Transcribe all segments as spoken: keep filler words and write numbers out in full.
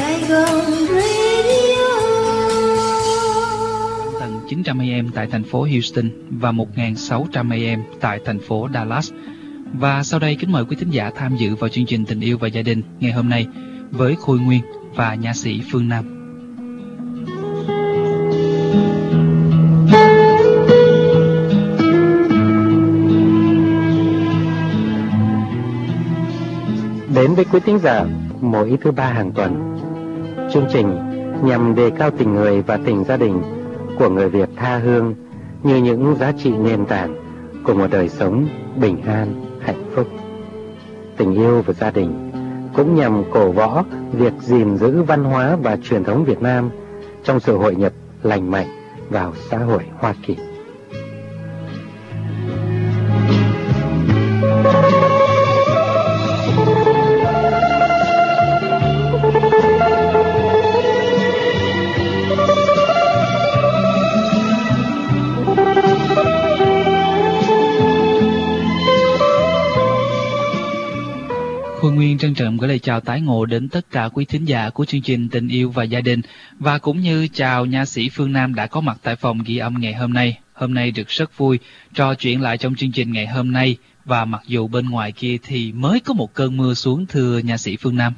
Sài Gòn Radio. Tầng chín trăm a em tại thành phố Houston và một nghìn sáu trăm a em tại thành phố Dallas. Và sau đây kính mời quý thính giả tham dự vào chương trình Tình yêu và gia đình ngày hôm nay với Khôi Nguyên và nha sĩ Phương Nam. Đến với quý thính giả mỗi thứ ba hàng tuần, chương trình nhằm đề cao tình người và tình gia đình của người Việt tha hương như những giá trị nền tảng của một đời sống bình an, hạnh phúc. Tình yêu và gia đình cũng nhằm cổ võ việc gìn giữ văn hóa và truyền thống Việt Nam trong sự hội nhập lành mạnh vào xã hội Hoa Kỳ. Khôi Nguyên trân trọng gửi lời chào tái ngộ đến tất cả quý thính giả của chương trình Tình yêu và gia đình, và cũng như chào nha sĩ Phương Nam đã có mặt tại phòng ghi âm ngày hôm nay. Hôm nay được rất vui trò chuyện lại trong chương trình ngày hôm nay, và mặc dù bên ngoài kia thì mới có một cơn mưa xuống, thưa nha sĩ Phương Nam.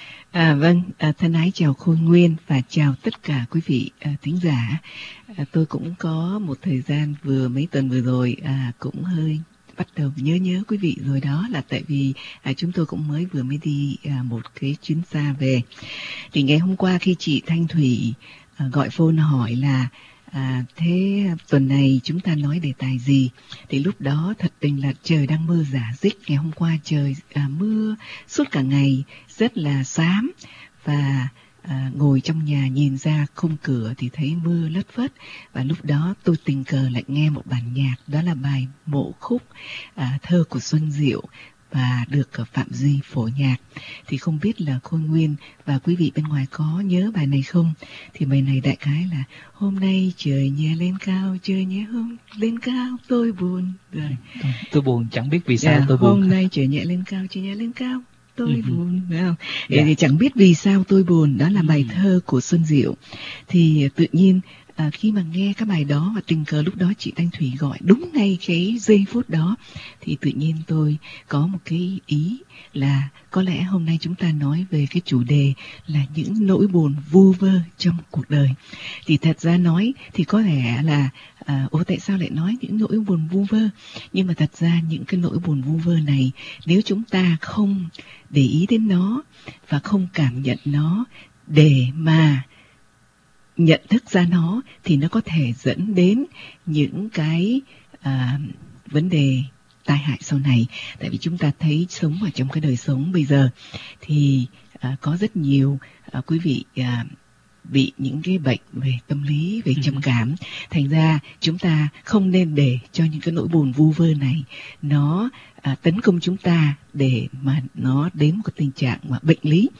À, vâng, à, thân ái chào Khôi Nguyên và chào tất cả quý vị à, thính giả. À, tôi cũng có một thời gian vừa mấy tuần vừa rồi à, cũng hơi bắt đầu nhớ nhớ quý vị rồi, đó là tại vì à, chúng tôi cũng mới vừa mới đi à, một cái chuyến xa về. Thì ngày hôm qua khi chị Thanh Thủy à, gọi phone hỏi là à, thế tuần này chúng ta nói đề tài gì, thì lúc đó thật tình là trời đang mưa rả rích. Ngày hôm qua trời à, mưa suốt cả ngày, rất là xám, và À, ngồi trong nhà nhìn ra khung cửa thì thấy mưa lất phất. Và lúc đó tôi tình cờ lại nghe một bản nhạc, đó là bài Mộ Khúc, à, thơ của Xuân Diệu, và được Phạm Duy phổ nhạc. Thì không biết là Khôi Nguyên và quý vị bên ngoài có nhớ bài này không? Thì bài này đại khái là: hôm nay trời nhẹ lên cao, trời nhẹ hôm lên cao tôi buồn. Rồi. Tôi, tôi buồn chẳng biết vì sao Yeah, tôi buồn. Hôm nay trời nhẹ lên cao, trời nhẹ lên cao tôi uh-huh. buồn, phải không? Yeah. Thì chẳng biết vì sao tôi buồn, đó là bài uh-huh. thơ của Xuân Diệu. Thì tự nhiên à, khi mà nghe cái bài đó và tình cờ lúc đó chị Thanh Thủy gọi đúng ngay cái giây phút đó, thì tự nhiên tôi có một cái ý là có lẽ hôm nay chúng ta nói về cái chủ đề là những nỗi buồn vu vơ trong cuộc đời. Thì thật ra nói thì có thể là à, ủa tại sao lại nói những nỗi buồn vu vơ? Nhưng mà thật ra những cái nỗi buồn vu vơ này, nếu chúng ta không để ý đến nó và không cảm nhận nó để mà nhận thức ra nó, thì nó có thể dẫn đến những cái à, vấn đề tai hại sau này. Tại vì chúng ta thấy sống ở trong cái đời sống bây giờ thì à, có rất nhiều à, quý vị à, bị những cái bệnh về tâm lý, về trầm cảm. Thành ra chúng ta không nên để cho những cái nỗi buồn vu vơ này nó à, tấn công chúng ta để mà nó đến một cái tình trạng mà bệnh lý.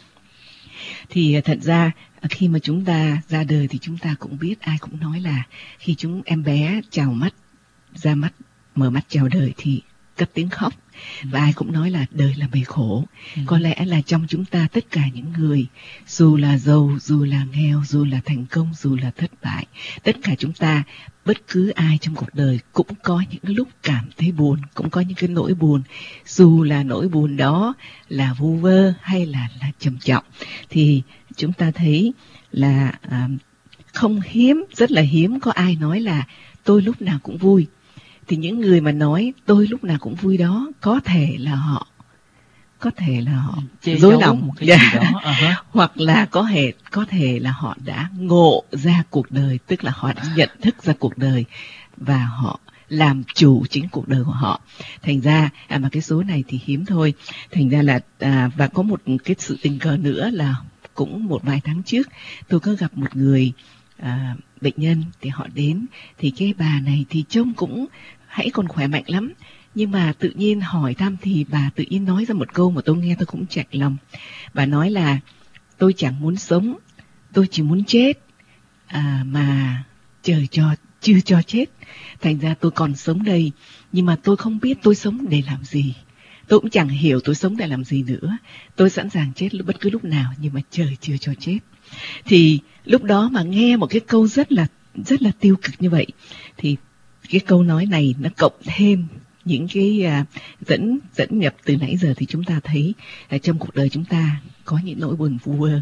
Thì thật ra khi mà chúng ta ra đời thì chúng ta cũng biết, ai cũng nói là khi chúng em bé chào mắt, ra mắt, mở mắt chào đời thì cất tiếng khóc. Và ai cũng nói là đời là bể khổ. ừ. Có lẽ là trong chúng ta tất cả những người, dù là giàu, dù là nghèo, dù là thành công, dù là thất bại, tất cả chúng ta, bất cứ ai trong cuộc đời cũng có những lúc cảm thấy buồn, cũng có những cái nỗi buồn. Dù là nỗi buồn đó là vu vơ hay là, là trầm trọng, thì chúng ta thấy là à, không hiếm, rất là hiếm có ai nói là tôi lúc nào cũng vui. Thì những người mà nói tôi lúc nào cũng vui đó, có thể là họ có thể là họ dối lòng một cái gì đó. uh-huh. Hoặc là có thể có thể là họ đã ngộ ra cuộc đời, tức là họ đã nhận thức ra cuộc đời và họ làm chủ chính cuộc đời của họ. Thành ra à, mà cái số này thì hiếm thôi. Thành ra là à, và có một cái sự tình cờ nữa là cũng một vài tháng trước tôi có gặp một người à, bệnh nhân, thì họ đến, thì cái bà này thì trông cũng hãy còn khỏe mạnh lắm, nhưng mà tự nhiên hỏi thăm thì bà tự nhiên nói ra một câu mà tôi nghe tôi cũng chạnh lòng. Bà nói là tôi chẳng muốn sống, tôi chỉ muốn chết, à, mà trời cho chưa cho chết. Thành ra tôi còn sống đây, nhưng mà tôi không biết tôi sống để làm gì. tôi cũng chẳng hiểu tôi sống để làm gì nữa. Tôi sẵn sàng chết lúc bất cứ lúc nào, nhưng mà trời chưa cho chết. Thì lúc đó mà nghe một cái câu rất là rất là tiêu cực như vậy, thì cái câu nói này nó cộng thêm những cái à, dẫn dẫn nhập từ nãy giờ, thì chúng ta thấy là trong cuộc đời chúng ta có những nỗi buồn vu vơ.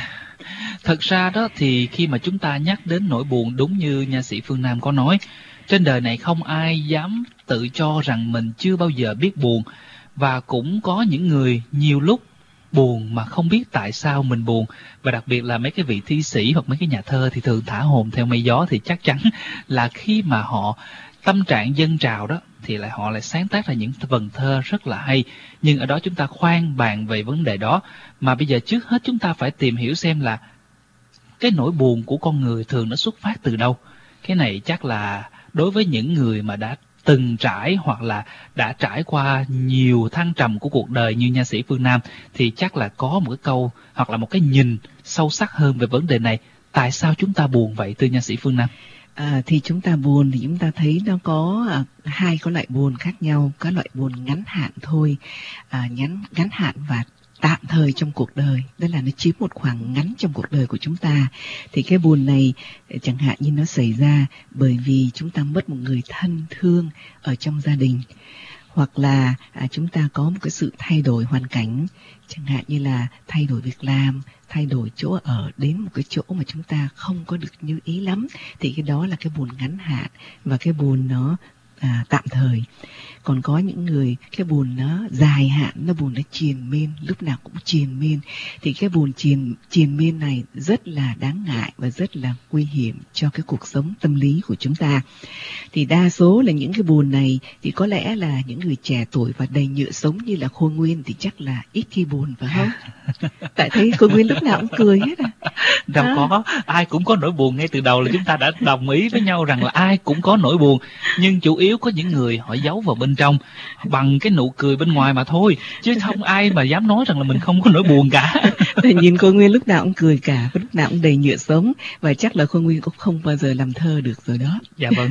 Thật ra đó thì khi mà chúng ta nhắc đến nỗi buồn, đúng như nha sĩ Phương Nam có nói, trên đời này không ai dám tự cho rằng mình chưa bao giờ biết buồn, và cũng có những người nhiều lúc buồn mà không biết tại sao mình buồn. Và đặc biệt là mấy cái vị thi sĩ hoặc mấy cái nhà thơ thì thường thả hồn theo mây gió, thì chắc chắn là khi mà họ tâm trạng dâng trào đó thì lại họ lại sáng tác ra những vần thơ rất là hay. Nhưng ở đó chúng ta khoan bàn về vấn đề đó, mà bây giờ trước hết chúng ta phải tìm hiểu xem là cái nỗi buồn của con người thường nó xuất phát từ đâu. Cái này chắc là đối với những người mà đã từng trải hoặc là đã trải qua nhiều thăng trầm của cuộc đời như nha sĩ Phương Nam thì chắc là có một cái câu hoặc là một cái nhìn sâu sắc hơn về vấn đề này. Tại sao chúng ta buồn vậy thưa nha sĩ Phương Nam? À, thì chúng ta buồn thì chúng ta thấy nó có à, hai có loại buồn khác nhau. Có loại buồn ngắn hạn thôi, à, ngắn, ngắn hạn và tạm thời trong cuộc đời, đó là nó chiếm một khoảng ngắn trong cuộc đời của chúng ta. Thì cái buồn này chẳng hạn như nó xảy ra bởi vì chúng ta mất một người thân thương ở trong gia đình, hoặc là à, chúng ta có một cái sự thay đổi hoàn cảnh, chẳng hạn như là thay đổi việc làm, thay đổi chỗ ở đến một cái chỗ mà chúng ta không có được như ý lắm, thì cái đó là cái buồn ngắn hạn, và cái buồn nó à, tạm thời. Còn có những người cái buồn nó dài hạn, nó buồn nó triền miên, lúc nào cũng triền miên, thì cái buồn triền triền miên này rất là đáng ngại và rất là nguy hiểm cho cái cuộc sống tâm lý của chúng ta. Thì đa số là những cái buồn này thì có lẽ là những người trẻ tuổi và đầy nhựa sống như là Khôi Nguyên thì chắc là ít khi buồn, phải không? Tại thấy Khôi Nguyên lúc nào cũng cười hết à. Đâu à. Có, ai cũng có nỗi buồn. Ngay từ đầu là chúng ta đã đồng ý với nhau rằng là ai cũng có nỗi buồn, nhưng chủ yếu có những người họ giấu vào bên trong bằng cái nụ cười bên ngoài mà thôi, chứ không ai mà dám nói rằng là mình không có nỗi buồn cả. Thì nhìn Khôi Nguyên lúc nào cũng cười cả, lúc nào cũng đầy nhựa sống, và chắc là Khôi Nguyên cũng không bao giờ làm thơ được rồi đó. Dạ vâng.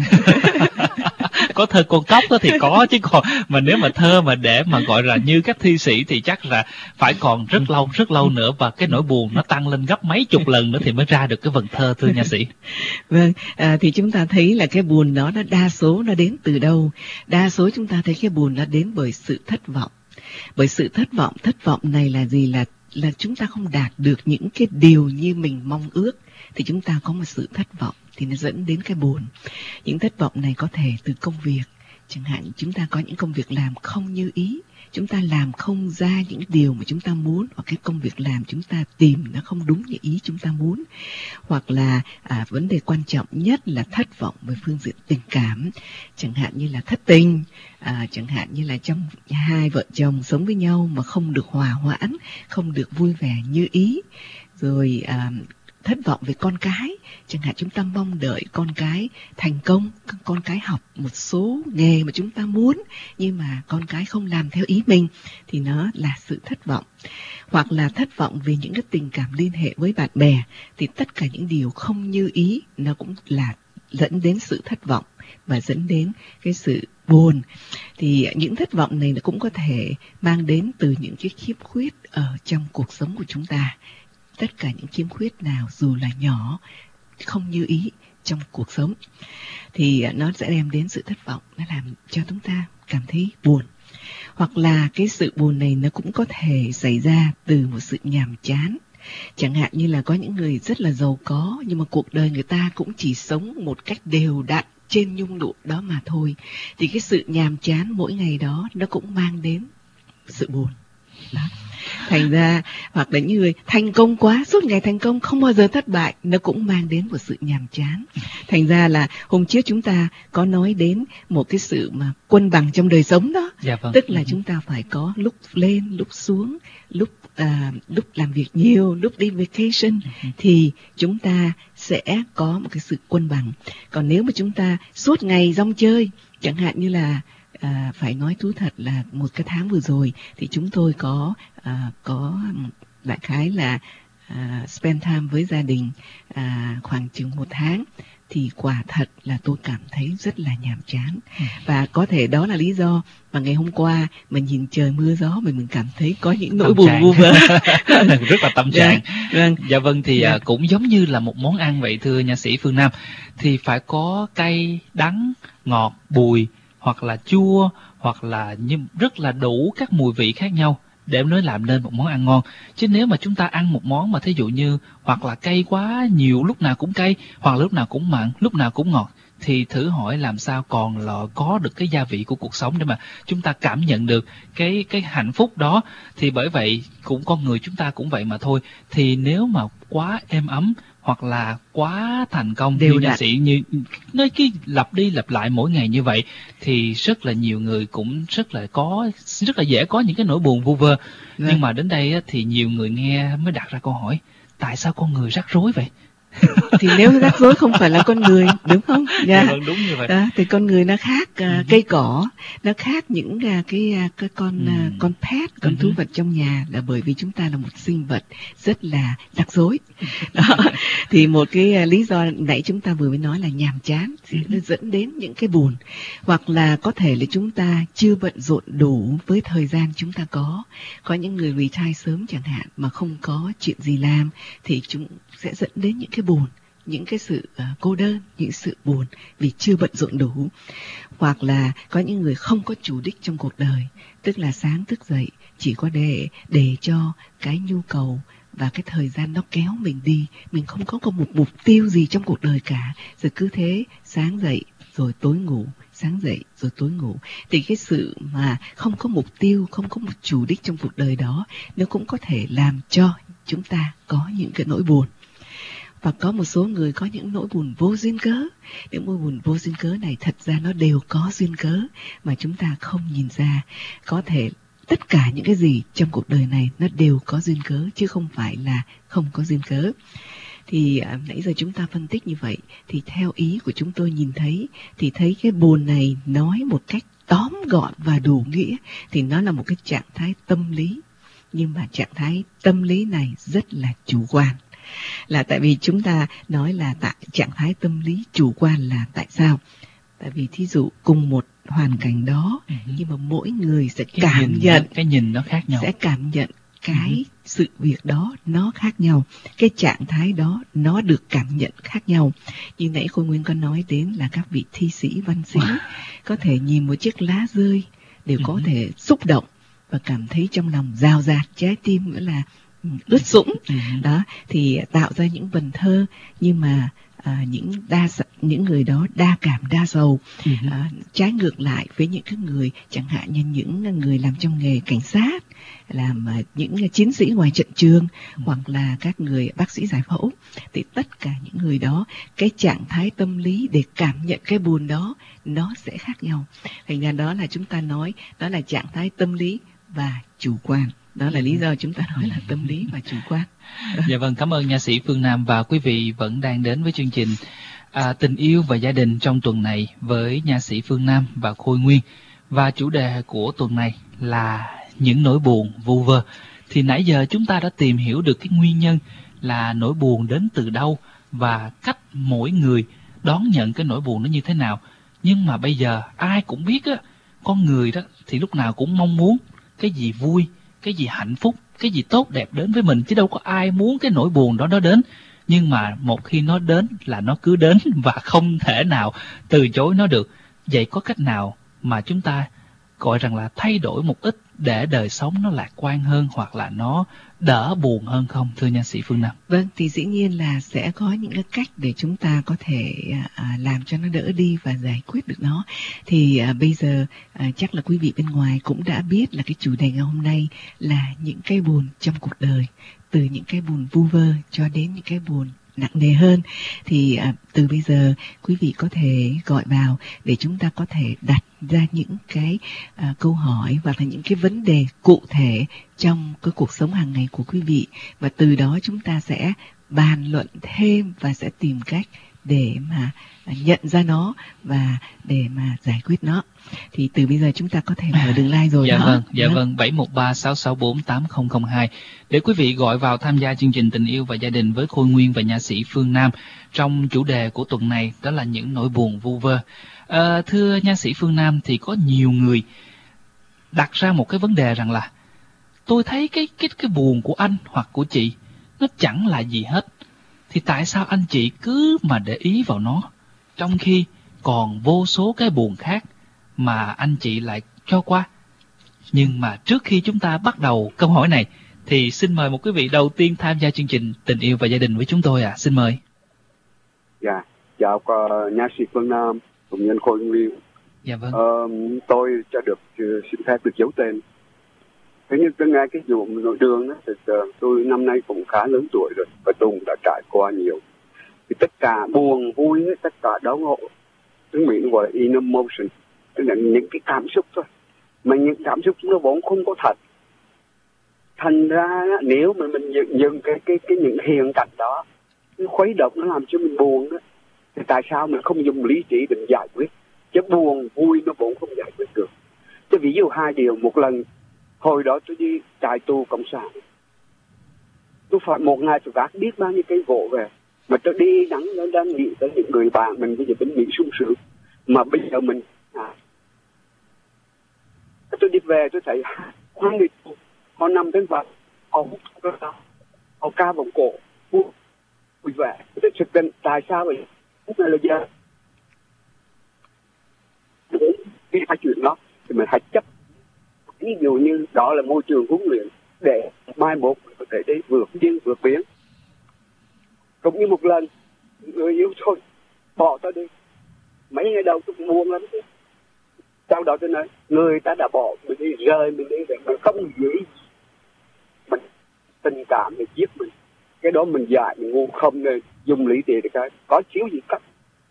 Có thơ con cóc đó thì có, chứ còn mà nếu mà thơ mà để mà gọi là như các thi sĩ thì chắc là phải còn rất lâu rất lâu nữa, và cái nỗi buồn nó tăng lên gấp mấy chục lần nữa thì mới ra được cái vần thơ, thưa nha sĩ. Vâng, à, thì chúng ta thấy là cái buồn đó nó đa số nó đến từ đâu? Đa số chúng ta thấy cái buồn nó đến bởi sự thất vọng. Bởi sự thất vọng, thất vọng này là gì? Là là chúng ta không đạt được những cái điều như mình mong ước, thì chúng ta có một sự thất vọng, thì nó dẫn đến cái buồn. Những thất vọng này có thể từ công việc, chẳng hạn chúng ta có những công việc làm không như ý, chúng ta làm không ra những điều mà chúng ta muốn, hoặc cái công việc làm chúng ta tìm nó không đúng như ý chúng ta muốn. Hoặc là à, vấn đề quan trọng nhất là thất vọng về phương diện tình cảm, chẳng hạn như là thất tình, à, chẳng hạn như là trong hai vợ chồng sống với nhau mà không được hòa hoãn, không được vui vẻ như ý. Rồi à, thất vọng về con cái, chẳng hạn chúng ta mong đợi con cái thành công, con cái học một số nghề mà chúng ta muốn, nhưng mà con cái không làm theo ý mình, thì nó là sự thất vọng. Hoặc là thất vọng về những cái tình cảm liên hệ với bạn bè, thì tất cả những điều không như ý nó cũng là dẫn đến sự thất vọng và dẫn đến cái sự buồn. Thì những thất vọng này nó cũng có thể mang đến từ những cái khiếm khuyết ở trong cuộc sống của chúng ta. Tất cả những khiếm khuyết nào dù là nhỏ, không như ý trong cuộc sống, thì nó sẽ đem đến sự thất vọng, nó làm cho chúng ta cảm thấy buồn. Hoặc là cái sự buồn này nó cũng có thể xảy ra từ một sự nhàm chán. Chẳng hạn như là có những người rất là giàu có, nhưng mà cuộc đời người ta cũng chỉ sống một cách đều đặn trên nhung lụa đó mà thôi. Thì cái sự nhàm chán mỗi ngày đó nó cũng mang đến sự buồn. Đó. Thành ra, hoặc là những người thành công quá, suốt ngày thành công, không bao giờ thất bại, nó cũng mang đến một sự nhàm chán. Thành ra là hôm trước chúng ta có nói đến một cái sự mà cân bằng trong đời sống đó. Dạ vâng. Tức là chúng ta phải có lúc lên, lúc xuống, lúc à, lúc làm việc nhiều, lúc đi vacation, thì chúng ta sẽ có một cái sự cân bằng. Còn nếu mà chúng ta suốt ngày rong chơi, chẳng hạn như là À, phải nói thú thật là một cái tháng vừa rồi thì chúng tôi có à, có đại khái là à, spend time với gia đình à, khoảng chừng một tháng, thì quả thật là tôi cảm thấy rất là nhàm chán. Ừ. Và có thể đó là lý do mà ngày hôm qua mình nhìn trời mưa gió mà mình cảm thấy có những nỗi buồn vu vơ. Rất là tâm trạng. Dạ, vâng. Dạ vâng, thì Dạ. cũng giống như là một món ăn vậy thưa nha sĩ Phương Nam. Thì phải có cay, đắng, ngọt, bùi, hoặc là chua, hoặc là như rất là đủ các mùi vị khác nhau để mới làm nên một món ăn ngon. Chứ nếu mà chúng ta ăn một món mà thí dụ như hoặc là cay quá nhiều, lúc nào cũng cay, hoặc là lúc nào cũng mặn, lúc nào cũng ngọt, thì thử hỏi làm sao còn là có được cái gia vị của cuộc sống để mà chúng ta cảm nhận được cái cái hạnh phúc đó. Thì bởi vậy cũng con người chúng ta cũng vậy mà thôi. Thì nếu mà quá êm ấm hoặc là quá thành công Đều như nha đặn. sĩ, như nói cái lặp đi lặp lại mỗi ngày như vậy, thì rất là nhiều người cũng rất là có rất là dễ có những cái nỗi buồn vu vơ. Vâng. Nhưng mà đến đây á, thì nhiều người nghe mới đặt ra câu hỏi, tại sao con người rắc rối vậy? Thì nếu rắc rối không phải là con người, đúng không? Dạ vâng, đúng như vậy. Đó, thì con người nó khác uh, Ừ. cây cỏ, nó khác những uh, cái uh, cái con Ừ. uh, con pet, con Ừ. thú vật trong nhà, là bởi vì chúng ta là một sinh vật rất là rắc rối. Đó. Thì một cái uh, lý do nãy chúng ta vừa mới nói là nhàm chán thì nó dẫn đến những cái buồn, hoặc là có thể là chúng ta chưa bận rộn đủ với thời gian chúng ta có. Có những người retire sớm chẳng hạn mà không có chuyện gì làm thì chúng sẽ dẫn đến những cái buồn, những cái sự uh, cô đơn, những sự buồn vì chưa bận rộn đủ. Hoặc là có những người không có chủ đích trong cuộc đời, tức là sáng thức dậy chỉ có để để cho cái nhu cầu và cái thời gian nó kéo mình đi, mình không có, có một mục tiêu gì trong cuộc đời cả, rồi cứ thế sáng dậy rồi tối ngủ, sáng dậy rồi tối ngủ. Thì cái sự mà không có mục tiêu, không có một chủ đích trong cuộc đời đó, nó cũng có thể làm cho chúng ta có những cái nỗi buồn. Và có một số người có những nỗi buồn vô duyên cớ. Những nỗi buồn vô duyên cớ này thật ra nó đều có duyên cớ mà chúng ta không nhìn ra. Có thể tất cả những cái gì trong cuộc đời này nó đều có duyên cớ, chứ không phải là không có duyên cớ. Thì à, nãy giờ chúng ta phân tích như vậy, thì theo ý của chúng tôi nhìn thấy, thì thấy cái buồn này nói một cách tóm gọn và đủ nghĩa, thì nó là một cái trạng thái tâm lý. Nhưng mà trạng thái tâm lý này rất là chủ quan. Là tại vì chúng ta nói là tại trạng thái tâm lý chủ quan là tại sao? Tại vì thí dụ cùng một hoàn cảnh đó, Ừ. nhưng mà mỗi người sẽ Cái cảm nhìn nhận, nó, cái nhìn nó khác nhau. sẽ cảm nhận cái Ừ. sự việc đó nó khác nhau, cái trạng thái đó nó được cảm nhận khác nhau. Như nãy Khôi Nguyên có nói đến là các vị thi sĩ, văn sĩ có thể nhìn một chiếc lá rơi đều có Ừ. thể xúc động và cảm thấy trong lòng rào rạt, trái tim nữa là ừ, ướt sũng. Ừ. Đó thì tạo ra những vần thơ, nhưng mà à, những đa những người đó đa cảm đa sầu. Ừ. À, trái ngược lại với những cái người chẳng hạn như những người làm trong nghề cảnh sát, làm à, những chiến sĩ ngoài trận trường, Ừ. hoặc là các người bác sĩ giải phẫu, thì tất cả những người đó cái trạng thái tâm lý để cảm nhận cái buồn đó nó sẽ khác nhau. Thành ra đó là chúng ta nói đó là trạng thái tâm lý và chủ quan. Đó là lý do chúng ta nói là tâm lý và chủ quan. Dạ vâng, cảm ơn nha sĩ Phương Nam, và quý vị vẫn đang đến với chương trình à, Tình yêu và gia đình trong tuần này với nha sĩ Phương Nam và Khôi Nguyên. Và chủ đề của tuần này là những nỗi buồn vu vơ. Thì nãy giờ chúng ta đã tìm hiểu được cái nguyên nhân là nỗi buồn đến từ đâu và cách mỗi người đón nhận cái nỗi buồn nó như thế nào. Nhưng mà bây giờ ai cũng biết á, con người đó thì lúc nào cũng mong muốn cái gì vui, cái gì hạnh phúc, cái gì tốt đẹp đến với mình, chứ đâu có ai muốn cái nỗi buồn đó nó đến. Nhưng mà một khi nó đến là nó cứ đến và không thể nào từ chối nó được. Vậy có cách nào mà chúng ta gọi rằng là thay đổi một ít để đời sống nó lạc quan hơn, hoặc là nó đỡ buồn hơn không, thưa nha sĩ Phương Nam? Vâng, thì dĩ nhiên là sẽ có những cái cách để chúng ta có thể à, làm cho nó đỡ đi và giải quyết được nó. Thì à, bây giờ à, chắc là quý vị bên ngoài cũng đã biết là cái chủ đề ngày hôm nay là những cái buồn trong cuộc đời, từ những cái buồn vu vơ cho đến những cái buồn nặng nề hơn. Thì à, từ bây giờ quý vị có thể gọi vào để chúng ta có thể đặt ra những cái à, câu hỏi hoặc là những cái vấn đề cụ thể trong cái cuộc sống hàng ngày của quý vị, và từ đó chúng ta sẽ bàn luận thêm và sẽ tìm cách để mà nhận ra nó và để mà giải quyết nó. Thì từ bây giờ chúng ta có thể mở đường like rồi. Dạ đó. vâng, dạ Đó. vâng, bảy một ba sáu sáu bốn tám không không hai để quý vị gọi vào tham gia chương trình Tình yêu và gia đình với Khôi Nguyên và nha sĩ Phương Nam trong chủ đề của tuần này, đó là những nỗi buồn vu vơ. À, thưa nha sĩ Phương Nam, thì có nhiều người đặt ra một cái vấn đề rằng là tôi thấy cái cái cái buồn của anh hoặc của chị nó chẳng là gì hết, thì tại sao anh chị cứ mà để ý vào nó, trong khi còn vô số cái buồn khác mà anh chị lại cho qua. Nhưng mà trước khi chúng ta bắt đầu câu hỏi này thì xin mời một quý vị đầu tiên tham gia chương trình Tình yêu và gia đình với chúng tôi. À, xin mời. Dạ, chào uh, nha sĩ Phương Nam cùng nhân Khôi Nguyên. Dạ vâng. Uh, tôi cho được uh, xin phép được giấu tên. Thế nhưng tôi nghe cái vụ nội đường đó, thì uh, tôi năm nay cũng khá lớn tuổi rồi và tôi cũng đã trải qua nhiều. Thì tất cả buồn vui, tất cả đau ngộ, tiếng Mỹ gọi là in emotion, tức là những cái cảm xúc thôi. Mà những cảm xúc nó vốn không có thật. Thành ra nếu mà mình dừng, dừng cái cái cái những hiện cảnh đó, nó khuấy động, nó làm cho mình buồn đó, thì tại sao mình không dùng lý trí để giải quyết? Chứ buồn vui nó vốn không giải quyết được. Chứ ví dụ hai điều, một lần hồi đó tôi đi trại tù cộng sản, tôi phải một ngày tôi vác biết bao nhiêu cây gỗ về, mà tôi đi nắng nó đang nghĩ tới những người bạn mình bây giờ bên Mỹ sung sướng, mà bây giờ mình à, tôi đi về tôi thấy hai người họ nằm trên vật, họ hút thuốc lá, họ ca vòng cổ vui vẻ. Tôi thực tình tại sao vậy? Lúc này là giờ khi hai chuyện đó thì mình hãy chấp, ví dụ như đó là môi trường huấn luyện để mai một có thể đi vượt biên vượt biển. Cũng như một lần người yêu thôi bỏ tôi đi, mấy ngày đầu tôi buồn lắm chứ. Sau đó tôi nói người ta đã bỏ mình đi, rời mình đi rồi, mình không gì mình tình cảm để giết mình. Cái đó mình dạy mình ngu, không nên dùng lý trí để cái có chiếu gì cấp.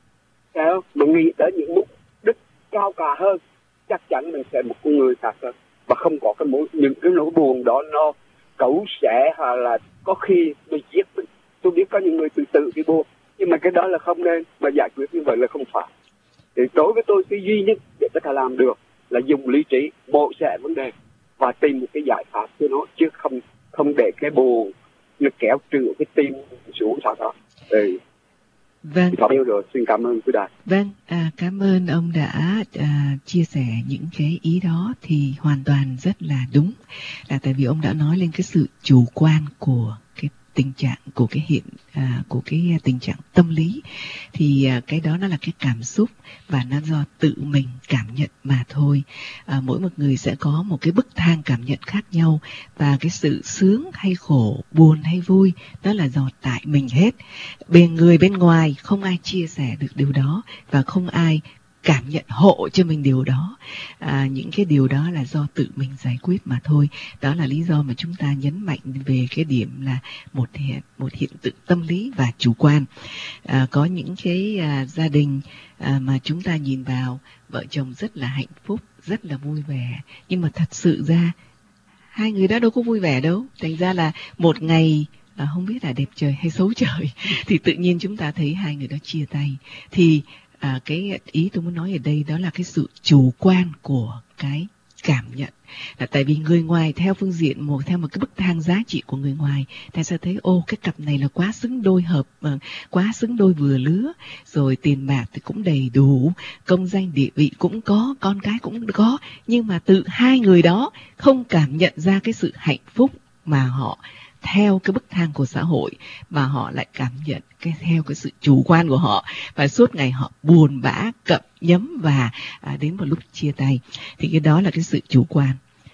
Sao mà nghĩ tới những mục đích cao cả hơn, chắc chắn mình sẽ một con người khác hơn, và không có cái mối những cái nỗi buồn đó nó cấu xẻ hay là có khi nó giết mình. Tôi biết có những người tự tự đi buồn, nhưng mà cái đó là không nên, mà giải quyết như vậy là không phải. Thì đối với tôi cái duy nhất để có thể làm được là dùng lý trí mổ xẻ vấn đề và tìm một cái giải pháp cho nó, chứ không không để cái buồn nó kéo trừ cái tim xuống sao đó. Thì Vâng. Yêu rồi, xin cảm ơn quý đài. Vâng, à, cảm ơn ông đã à, chia sẻ những cái ý đó thì hoàn toàn rất là đúng. Là tại vì ông đã nói lên cái sự chủ quan của cái tình trạng của cái hiện à, của cái tình trạng tâm lý, thì à, cái đó nó là cái cảm xúc và nó do tự mình cảm nhận mà thôi. À, mỗi một người sẽ có một cái bức thang cảm nhận khác nhau, và cái sự sướng hay khổ, buồn hay vui đó là do tại mình hết. Bên người bên ngoài không ai chia sẻ được điều đó, và không ai cảm nhận hộ cho mình điều đó. À, những cái điều đó là do tự mình giải quyết mà thôi. Đó là lý do mà chúng ta nhấn mạnh về cái điểm là một hiện, một hiện tượng tâm lý và chủ quan. À, có những cái à, gia đình à, mà chúng ta nhìn vào vợ chồng rất là hạnh phúc, rất là vui vẻ, nhưng mà thật sự ra hai người đó đâu có vui vẻ đâu. Thành ra là một ngày à, không biết là đẹp trời hay xấu trời thì tự nhiên chúng ta thấy hai người đó chia tay. Thì À, cái ý tôi muốn nói ở đây đó là cái sự chủ quan của cái cảm nhận. Là tại vì người ngoài theo phương diện một theo một cái bức thang giá trị của người ngoài, ta sẽ thấy ô cái cặp này là quá xứng đôi hợp, uh, quá xứng đôi vừa lứa, rồi tiền bạc thì cũng đầy đủ, công danh địa vị cũng có, con cái cũng có, nhưng mà tự hai người đó không cảm nhận ra cái sự hạnh phúc mà họ theo cái bức thang của xã hội, mà họ lại cảm nhận cái theo cái sự chủ quan của họ, và suốt ngày họ buồn bã, cậm nhấm, và à, đến một lúc chia tay thì cái đó là cái sự chủ quan.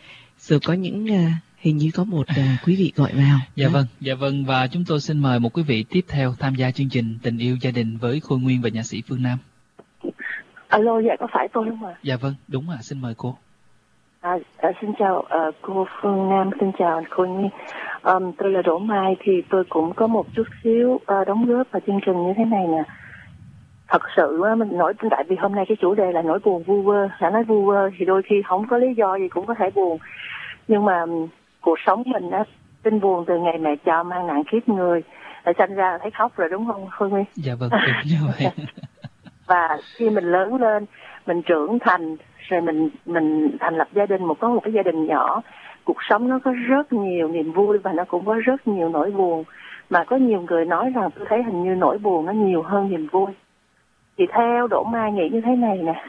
Rồi có những uh, hình như có một uh, quý vị gọi vào. Dạ đó. Vâng, dạ vâng, và chúng tôi xin mời một quý vị tiếp theo tham gia chương trình Tình yêu gia đình với Khôi Nguyên và nha sĩ Phương Nam. Alo, dạ có phải tôi không ạ? À? Dạ vâng, đúng ạ, à, xin mời cô. À, à, xin chào uh, cô Phương Nam, xin chào Khôi Nguyên. Um, tôi là Đỗ Mai, thì tôi cũng có một chút xíu uh, đóng góp vào chương trình như thế này nè. Thật sự uh, mình nói, tại vì hôm nay cái chủ đề là nỗi buồn vu vơ, đã nói vu vơ thì đôi khi không có lý do gì cũng có thể buồn. Nhưng mà um, cuộc sống mình á, tin buồn từ ngày mẹ chồng mang nặng kiếp người. tại sanh ra là thấy khóc rồi đúng không Phương Nguyên? Dạ vâng, đúng như vậy. Và khi mình lớn lên, mình trưởng thành, rồi mình mình thành lập gia đình, một có một cái gia đình nhỏ, cuộc sống nó có rất nhiều niềm vui và nó cũng có rất nhiều nỗi buồn. Mà có nhiều người nói rằng tôi thấy hình như nỗi buồn nó nhiều hơn niềm vui. Thì theo Đỗ Mai nghĩ như thế này nè,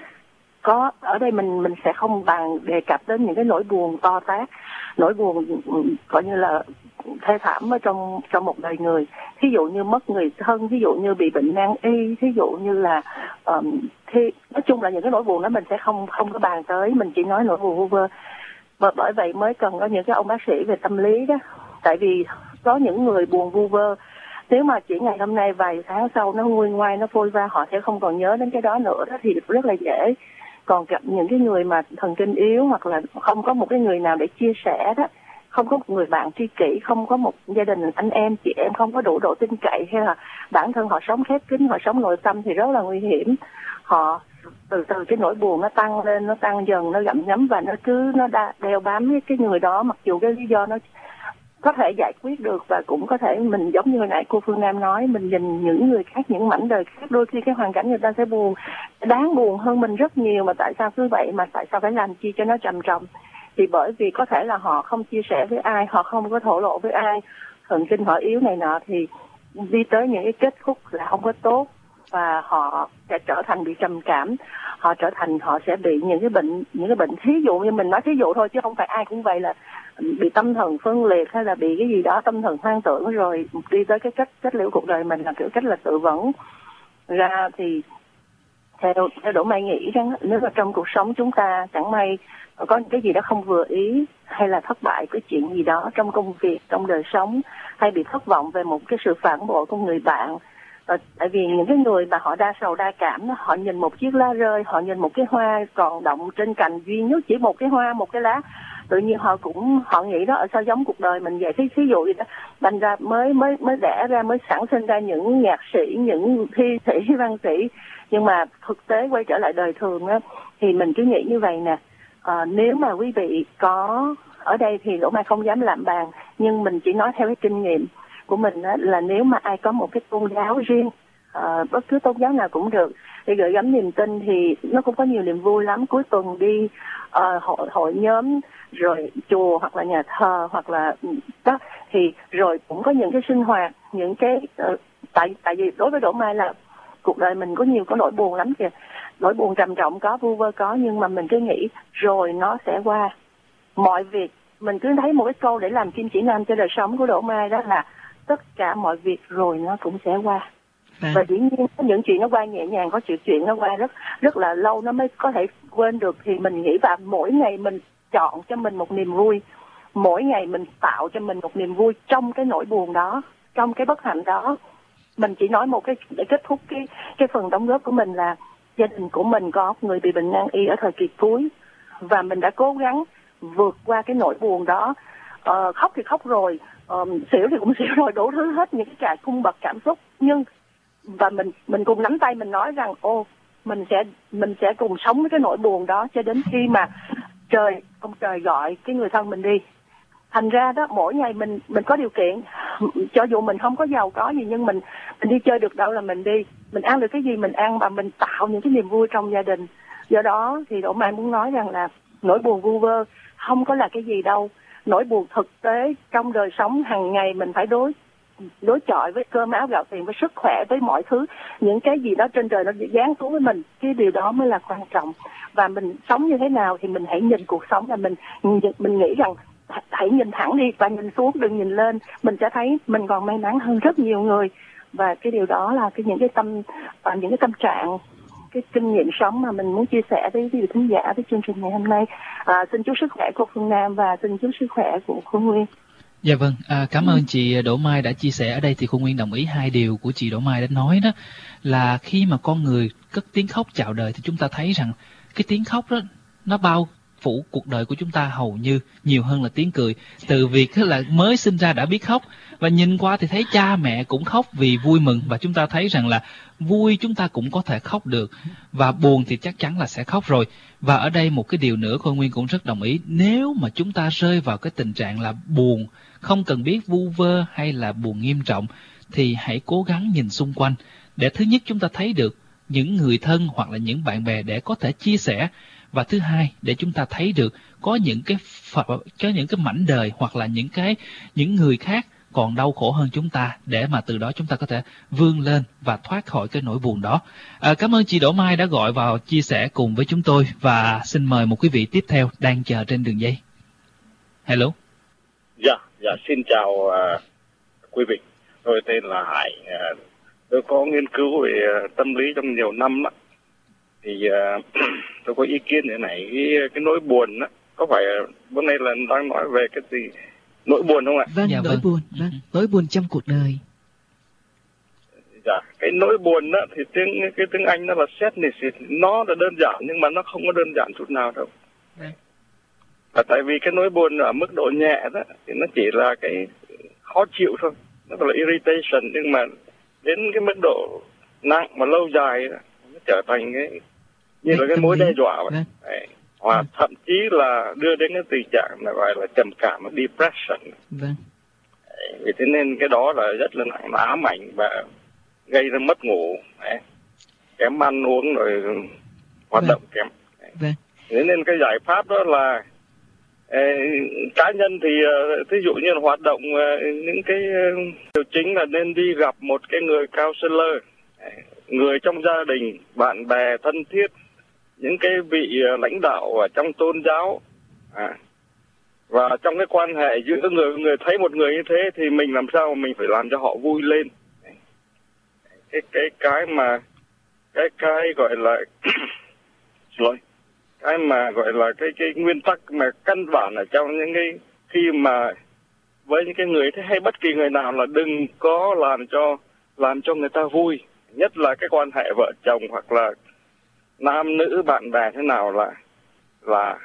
có ở đây mình mình sẽ không bàn đề cập đến những cái nỗi buồn to tát, nỗi buồn coi như là thê thảm ở trong trong một đời người. Thí dụ như mất người thân, thí dụ như bị bệnh nan y, thí dụ như là um, thì nói chung là những cái nỗi buồn đó mình sẽ không không có bàn tới, mình chỉ nói nỗi buồn vu vơ. Và bởi vậy mới cần có những cái ông bác sĩ về tâm lý đó. Tại vì có những người buồn vu vơ, nếu mà chỉ ngày hôm nay vài tháng sau nó nguôi ngoai, nó phôi ra, họ sẽ không còn nhớ đến cái đó nữa đó, thì rất là dễ. Còn gặp những cái người mà thần kinh yếu hoặc là không có một cái người nào để chia sẻ đó, không có một người bạn tri kỷ, không có một gia đình anh em chị em không có đủ độ tin cậy, hay là bản thân họ sống khép kín, họ sống nội tâm thì rất là nguy hiểm. Họ từ từ cái nỗi buồn nó tăng lên, nó tăng dần, nó gặm nhấm và nó cứ nó đa, đeo bám với cái người đó, mặc dù cái lý do nó có thể giải quyết được và cũng có thể mình giống như hồi nãy cô Phương Nam nói, mình nhìn những người khác, những mảnh đời khác, đôi khi cái hoàn cảnh người ta sẽ buồn, đáng buồn hơn mình rất nhiều, mà tại sao cứ vậy, mà tại sao phải làm chi cho nó trầm trọng? Thì bởi vì có thể là họ không chia sẻ với ai, họ không có thổ lộ với ai, thần kinh họ yếu này nọ, thì đi tới những cái kết thúc là không có tốt, và họ sẽ trở thành bị trầm cảm, họ trở thành họ sẽ bị những cái bệnh những cái bệnh thí dụ như mình nói thí dụ thôi chứ không phải ai cũng vậy, là bị tâm thần phân liệt hay là bị cái gì đó tâm thần hoang tưởng, rồi đi tới cái cách kết liễu cuộc đời mình là kiểu cách là tự vẫn ra. Thì theo theo Đỗ Mai nghĩ rằng nếu mà trong cuộc sống chúng ta chẳng may có những cái gì đó không vừa ý, hay là thất bại cái chuyện gì đó trong công việc, trong đời sống, hay bị thất vọng về một cái sự phản bội của người bạn. Ờ, tại vì những cái người mà họ đa sầu đa cảm, họ nhìn một chiếc lá rơi, họ nhìn một cái hoa còn động trên cành duy nhất, chỉ một cái hoa, một cái lá, tự nhiên họ cũng họ nghĩ đó ở sao giống cuộc đời mình vậy. Thí, thí dụ vậy đó, thành ra mới mới mới đẻ ra, mới sản sinh ra những nhạc sĩ, những thi sĩ, văn sĩ, nhưng mà thực tế quay trở lại đời thường á, thì mình cứ nghĩ như vậy nè. À, nếu mà quý vị có ở đây thì Đỗ Mai không dám lạm bàn, nhưng mình chỉ nói theo cái kinh nghiệm của mình á, là nếu mà ai có một cái tôn giáo riêng, à, bất cứ tôn giáo nào cũng được, để gửi gắm niềm tin thì nó cũng có nhiều niềm vui lắm. Cuối tuần đi uh, hội, hội nhóm, rồi chùa hoặc là nhà thờ hoặc là đó, thì rồi cũng có những cái sinh hoạt, những cái uh, tại tại vì đối với Đỗ Mai là cuộc đời mình có nhiều có nỗi buồn lắm kìa, nỗi buồn trầm trọng có, vu vơ có, nhưng mà mình cứ nghĩ rồi nó sẽ qua. Mọi việc mình cứ thấy một cái câu để làm kim chỉ nam cho đời sống của Đỗ Mai, đó là tất cả mọi việc rồi nó cũng sẽ qua. À. Và dĩ nhiên có những chuyện nó qua nhẹ nhàng, có chuyện chuyện nó qua rất rất là lâu nó mới có thể quên được. Thì mình nghĩ và mỗi ngày mình chọn cho mình một niềm vui, mỗi ngày mình tạo cho mình một niềm vui trong cái nỗi buồn đó, trong cái bất hạnh đó. Mình chỉ nói một cái để kết thúc cái cái phần đóng góp của mình là gia đình của mình có người bị bệnh nan y ở thời kỳ cuối, và mình đã cố gắng vượt qua cái nỗi buồn đó. Ờ, khóc thì khóc rồi, uh, xỉu thì cũng xỉu rồi, đủ thứ hết những cái cung bậc cảm xúc, nhưng và mình mình cùng nắm tay mình nói rằng ô mình sẽ mình sẽ cùng sống với cái nỗi buồn đó cho đến khi mà trời ông trời gọi cái người thân mình đi. Thành ra đó, mỗi ngày mình mình có điều kiện, cho dù mình không có giàu có gì, nhưng mình mình đi chơi được đâu là mình đi, mình ăn được cái gì mình ăn, và mình tạo những cái niềm vui trong gia đình. Do đó thì Đỗ Mai muốn nói rằng là nỗi buồn vu vơ không có là cái gì đâu. Nỗi buồn thực tế trong đời sống hàng ngày mình phải đối đối chọi với cơm áo gạo tiền, với sức khỏe, với mọi thứ, những cái gì đó trên trời nó giáng xuống với mình, cái điều đó mới là quan trọng. Và mình sống như thế nào thì mình hãy nhìn cuộc sống là mình mình nghĩ rằng hãy nhìn thẳng đi và nhìn xuống, đừng nhìn lên, mình sẽ thấy mình còn may mắn hơn rất nhiều người. Và cái điều đó là cái những cái tâm những cái tâm trạng, cái kinh nghiệm sống mà mình muốn chia sẻ với quý vị thính giả với chương trình ngày hôm nay. À, xin chúc sức khỏe của Phương Nam và xin chúc sức khỏe của Phương Nguyên. Dạ vâng, à, cảm ơn chị Đỗ Mai đã chia sẻ. Ở đây thì Phương Nguyên đồng ý hai điều của chị Đỗ Mai đã nói, đó là khi mà con người cất tiếng khóc chào đời thì chúng ta thấy rằng cái tiếng khóc đó nó bao phủ cuộc đời của chúng ta hầu như nhiều hơn là tiếng cười. Từ việc là mới sinh ra đã biết khóc, và nhìn qua thì thấy cha mẹ cũng khóc vì vui mừng, và chúng ta thấy rằng là vui chúng ta cũng có thể khóc được, và buồn thì chắc chắn là sẽ khóc rồi. Và ở đây một cái điều nữa Khôi Nguyên cũng rất đồng ý, nếu mà chúng ta rơi vào cái tình trạng là buồn, không cần biết vu vơ hay là buồn nghiêm trọng, thì hãy cố gắng nhìn xung quanh để thứ nhất chúng ta thấy được những người thân hoặc là những bạn bè để có thể chia sẻ, và thứ hai để chúng ta thấy được có những cái có những cái mảnh đời hoặc là những cái những người khác còn đau khổ hơn chúng ta, để mà từ đó chúng ta có thể vươn lên và thoát khỏi cái nỗi buồn đó. À, cảm ơn chị Đỗ Mai đã gọi vào chia sẻ cùng với chúng tôi, và xin mời một quý vị tiếp theo đang chờ trên đường dây. Hello. Dạ, dạ xin chào uh, quý vị. Tôi tên là Hải. Uh, tôi có nghiên cứu về uh, tâm lý trong nhiều năm đó. Thì uh, tôi có ý kiến thế này, cái, cái nỗi buồn đó, có phải uh, bữa nay là đang nói về cái gì? Nỗi buồn không ạ? Vâng, dạ, nỗi vâng. buồn, vâng, nỗi buồn trong cuộc đời. Dạ, cái nỗi buồn đó thì tiếng cái tiếng Anh nó là sadness, nó là đơn giản nhưng mà nó không có đơn giản chút nào đâu. Vâng. Và tại vì cái nỗi buồn ở mức độ nhẹ đó thì nó chỉ là cái khó chịu thôi, nó là irritation, nhưng mà đến cái mức độ nặng mà lâu dài đó, nó trở thành cái như là cái mối đe dọa vậy. Đấy. Hoặc vâng. thậm chí là đưa đến cái tình trạng là gọi là trầm cảm, depression. Vâng. Đấy. Vì thế nên cái đó là rất là nặng, ám ảnh và gây ra mất ngủ, đấy. Kém ăn uống rồi hoạt vâng. động kém. Vâng. Thế nên cái giải pháp đó là ê, cá nhân thì thí dụ như là hoạt động những cái điều chính là nên đi gặp một cái người counselor, người trong gia đình, bạn bè thân thiết, những cái vị lãnh đạo ở trong tôn giáo, à, và trong cái quan hệ giữa người người thấy một người như thế thì mình làm sao mà mình phải làm cho họ vui lên. Cái cái cái mà cái cái gọi là rồi cái mà gọi là cái cái nguyên tắc mà căn bản ở trong những cái khi mà với những cái người thế hay bất kỳ người nào là đừng có làm cho làm cho người ta vui, nhất là cái quan hệ vợ chồng hoặc là nam nữ bạn bè thế nào là là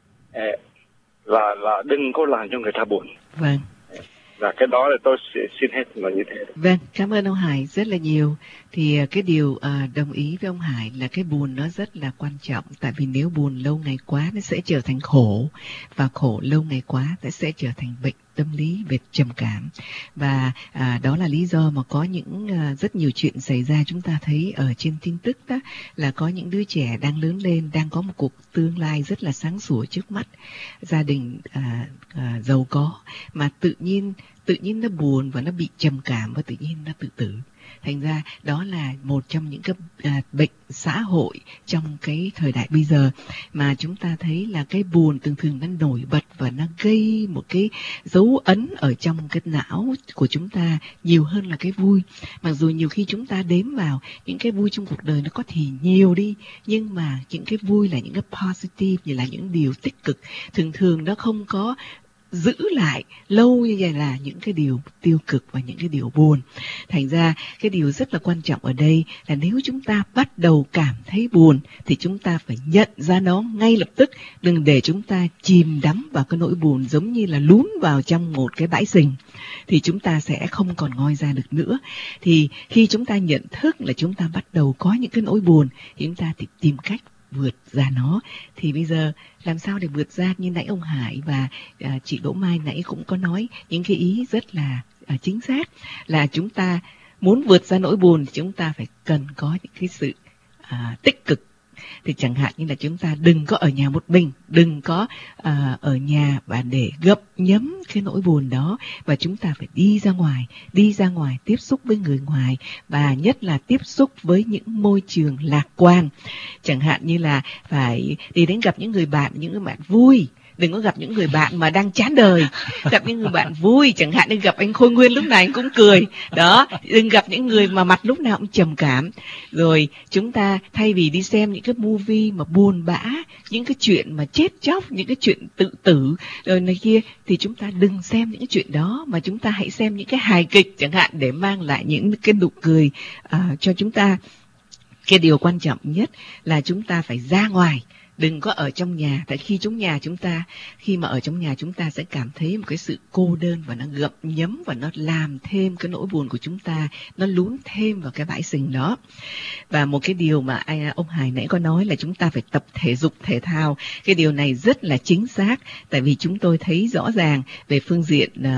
là là đừng có làm cho người ta buồn. Vâng. Và cái đó là tôi xin hết là như thế. Vâng, cảm ơn ông Hải rất là nhiều. Thì cái điều à, đồng ý với ông Hải là cái buồn nó rất là quan trọng. Tại vì nếu buồn lâu ngày quá nó sẽ trở thành khổ, và khổ lâu ngày quá nó sẽ trở thành bệnh tâm lý, về trầm cảm. Và à, đó là lý do mà có những à, rất nhiều chuyện xảy ra. Chúng ta thấy ở trên tin tức đó, là có những đứa trẻ đang lớn lên, đang có một cuộc tương lai rất là sáng sủa trước mắt, gia đình à, à, giàu có, mà tự nhiên tự nhiên nó buồn và nó bị trầm cảm và tự nhiên nó tự tử. Thành ra đó là một trong những cái à, bệnh xã hội trong cái thời đại bây giờ, mà chúng ta thấy là cái buồn thường thường nó nổi bật và nó gây một cái dấu ấn ở trong cái não của chúng ta nhiều hơn là cái vui. Mặc dù nhiều khi chúng ta đếm vào những cái vui trong cuộc đời nó có thì nhiều đi, nhưng mà những cái vui là những cái positive, như là những điều tích cực, thường thường nó không có giữ lại lâu như vậy là những cái điều tiêu cực và những cái điều buồn. Thành ra cái điều rất là quan trọng ở đây là nếu chúng ta bắt đầu cảm thấy buồn thì chúng ta phải nhận ra nó ngay lập tức, đừng để chúng ta chìm đắm vào cái nỗi buồn giống như là lún vào trong một cái bãi sình, thì chúng ta sẽ không còn ngoi ra được nữa. Thì khi chúng ta nhận thức là chúng ta bắt đầu có những cái nỗi buồn thì chúng ta thì tìm cách vượt ra nó. Thì bây giờ làm sao để vượt ra, như nãy ông Hải và à, chị Đỗ Mai nãy cũng có nói những cái ý rất là à, chính xác, là chúng ta muốn vượt ra nỗi buồn thì chúng ta phải cần có những cái sự à, tích cực. Thì chẳng hạn như là chúng ta đừng có ở nhà một mình, đừng có à, ở nhà và để gặm nhấm cái nỗi buồn đó, và chúng ta phải đi ra ngoài, đi ra ngoài tiếp xúc với người ngoài, và nhất là tiếp xúc với những môi trường lạc quan. Chẳng hạn như là phải đi đến gặp những người bạn, những người bạn vui. Đừng có gặp những người bạn mà đang chán đời, gặp những người bạn vui, chẳng hạn như gặp anh Khôi Nguyên lúc này anh cũng cười đó. Đừng gặp những người mà mặt lúc nào cũng trầm cảm. Rồi chúng ta thay vì đi xem những cái movie mà buồn bã, những cái chuyện mà chết chóc, những cái chuyện tự tử rồi này kia, thì chúng ta đừng xem những cái chuyện đó, mà chúng ta hãy xem những cái hài kịch chẳng hạn, để mang lại những cái nụ cười uh, cho chúng ta. Cái điều quan trọng nhất là chúng ta phải ra ngoài, đừng có ở trong nhà. Tại khi chúng nhà chúng ta khi mà ở trong nhà chúng ta sẽ cảm thấy một cái sự cô đơn, và nó gặm nhấm và nó làm thêm cái nỗi buồn của chúng ta, nó lún thêm vào cái bãi sình đó. Và một cái điều mà anh, ông Hải nãy có nói là chúng ta phải tập thể dục thể thao. Cái điều này rất là chính xác, tại vì chúng tôi thấy rõ ràng về phương diện uh,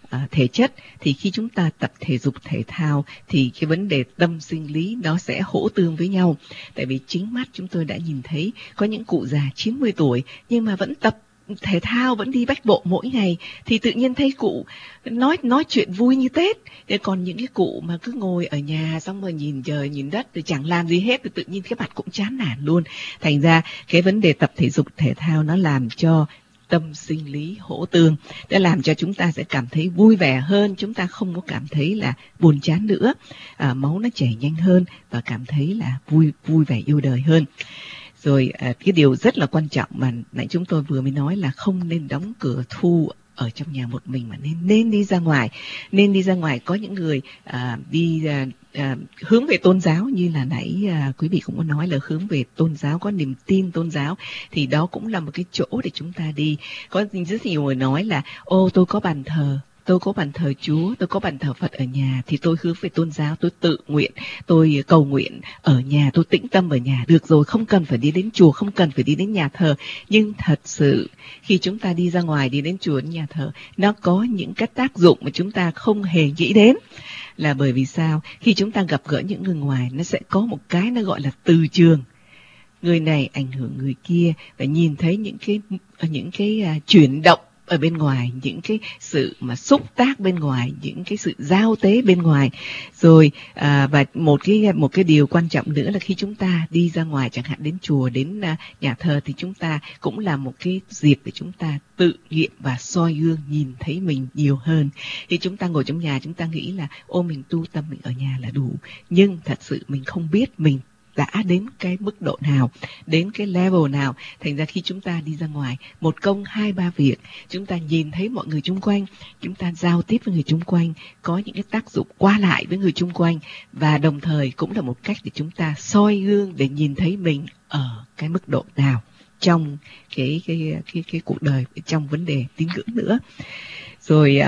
à, thể chất, thì khi chúng ta tập thể dục thể thao thì cái vấn đề tâm sinh lý nó sẽ hỗ tương với nhau. Tại vì chính mắt chúng tôi đã nhìn thấy có những cụ già chín mươi tuổi nhưng mà vẫn tập thể thao, vẫn đi bách bộ mỗi ngày, thì tự nhiên thấy cụ nói nói chuyện vui như Tết. Thế còn những cái cụ mà cứ ngồi ở nhà xong rồi nhìn trời nhìn đất rồi chẳng làm gì hết thì tự nhiên cái mặt cũng chán nản luôn. Thành ra cái vấn đề tập thể dục thể thao nó làm cho tâm sinh lý hỗ tương, đã làm cho chúng ta sẽ cảm thấy vui vẻ hơn, chúng ta không có cảm thấy là buồn chán nữa, à, máu nó chảy nhanh hơn và cảm thấy là vui vui vẻ yêu đời hơn. Rồi à, cái điều rất là quan trọng mà nãy chúng tôi vừa mới nói là không nên đóng cửa thu ở trong nhà một mình, mà nên nên đi ra ngoài, nên đi ra ngoài. Có những người à, đi à, à, hướng về tôn giáo, như là nãy à, quý vị cũng có nói là hướng về tôn giáo, có niềm tin tôn giáo, thì đó cũng là một cái chỗ để chúng ta đi. Có rất nhiều người nói là ô tôi có bàn thờ, tôi có bàn thờ Chúa, tôi có bàn thờ Phật ở nhà thì tôi hướng về tôn giáo, tôi tự nguyện, tôi cầu nguyện ở nhà, tôi tĩnh tâm ở nhà, được rồi, không cần phải đi đến chùa, không cần phải đi đến nhà thờ. Nhưng thật sự khi chúng ta đi ra ngoài, đi đến chùa, đến nhà thờ, nó có những cái tác dụng mà chúng ta không hề nghĩ đến. Là bởi vì sao? Khi chúng ta gặp gỡ những người ngoài, nó sẽ có một cái nó gọi là từ trường. Người này ảnh hưởng người kia, và nhìn thấy những cái những cái uh, chuyển động ở bên ngoài, những cái sự mà xúc tác bên ngoài, những cái sự giao tế bên ngoài. Rồi à, và một cái một cái điều quan trọng nữa là khi chúng ta đi ra ngoài, chẳng hạn đến chùa, đến uh, nhà thờ, thì chúng ta cũng là một cái dịp để chúng ta tự nghiệm và soi gương, nhìn thấy mình nhiều hơn. Khi chúng ta ngồi trong nhà, chúng ta nghĩ là ô mình tu tâm, mình ở nhà là đủ, nhưng thật sự mình không biết mình đã đến cái mức độ nào, đến cái level nào. Thành ra khi chúng ta đi ra ngoài, một công hai ba việc, chúng ta nhìn thấy mọi người chung quanh, chúng ta giao tiếp với người chung quanh, có những cái tác dụng qua lại với người chung quanh, và đồng thời cũng là một cách để chúng ta soi gương để nhìn thấy mình ở cái mức độ nào trong cái cái cái cái cuộc đời, trong vấn đề tín ngưỡng nữa. Rồi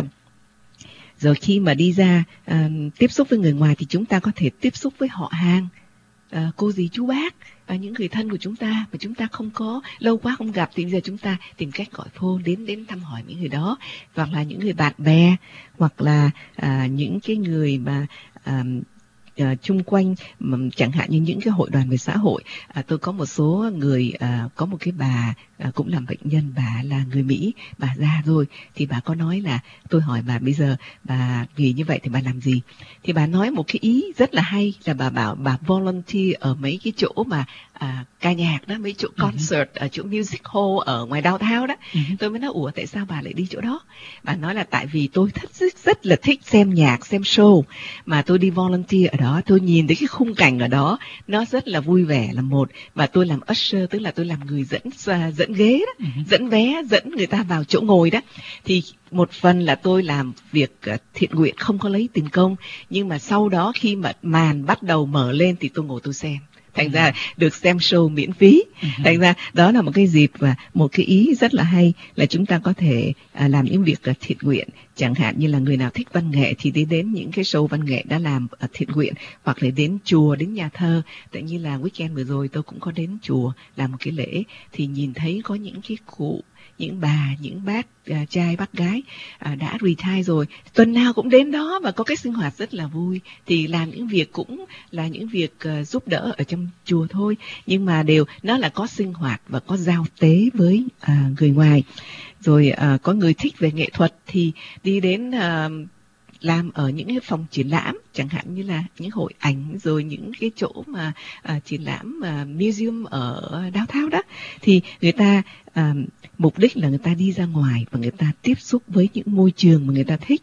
rồi khi mà đi ra à, tiếp xúc với người ngoài thì chúng ta có thể tiếp xúc với họ hàng, À, cô dì chú bác, à, những người thân của chúng ta mà chúng ta không có lâu quá không gặp, thì bây giờ chúng ta tìm cách gọi phone đến đến thăm hỏi những người đó, hoặc là những người bạn bè, hoặc là à, những cái người mà à, à, chung quanh, mà, chẳng hạn như những cái hội đoàn về xã hội. À, tôi có một số người, à, có một cái bà à, cũng làm bệnh nhân, bà là người Mỹ, bà già rồi, thì bà có nói là, tôi hỏi bà bây giờ bà vì như vậy thì bà làm gì, thì bà nói một cái ý rất là hay, là bà bảo bà volunteer ở mấy cái chỗ mà à, ca nhạc đó, mấy chỗ concert, uh-huh. ở chỗ music hall ở ngoài downtown đó. Uh-huh. Tôi mới nói ủa tại sao bà lại đi chỗ đó? Bà nói là tại vì tôi thích, rất, rất là thích xem nhạc, xem show, mà tôi đi volunteer ở đó, tôi nhìn thấy cái khung cảnh ở đó nó rất là vui vẻ là một, và tôi làm usher, tức là tôi làm người dẫn dẫn ghế đó, uh-huh. dẫn vé, dẫn người ta vào chỗ ngồi đó. Thì một phần là tôi làm việc thiện nguyện, không có lấy tiền công, nhưng mà sau đó khi mà màn bắt đầu mở lên thì tôi ngồi tôi xem. Thành ra được xem show miễn phí. Thành ra đó là một cái dịp và một cái ý rất là hay, là chúng ta có thể à, làm những việc à, thiện nguyện. Chẳng hạn như là người nào thích văn nghệ thì đi đến những cái show văn nghệ đã làm à, thiện nguyện, hoặc là đến chùa, đến nhà thơ. Tại như là weekend vừa rồi tôi cũng có đến chùa làm một cái lễ, thì nhìn thấy có những cái cụ, những bà, những bác à, trai, bác gái à, đã retire rồi, tuần nào cũng đến đó và có cái sinh hoạt rất là vui. Thì làm những việc cũng là những việc uh, giúp đỡ ở trong chùa thôi, nhưng mà đều nó là có sinh hoạt và có giao tế với uh, người ngoài. Rồi uh, có người thích về nghệ thuật thì đi đến uh, làm ở những cái phòng triển lãm, chẳng hạn như là những hội ảnh, rồi những cái chỗ mà uh, triển lãm uh, museum ở downtown đó. Thì người ta uh, mục đích là người ta đi ra ngoài và người ta tiếp xúc với những môi trường mà người ta thích.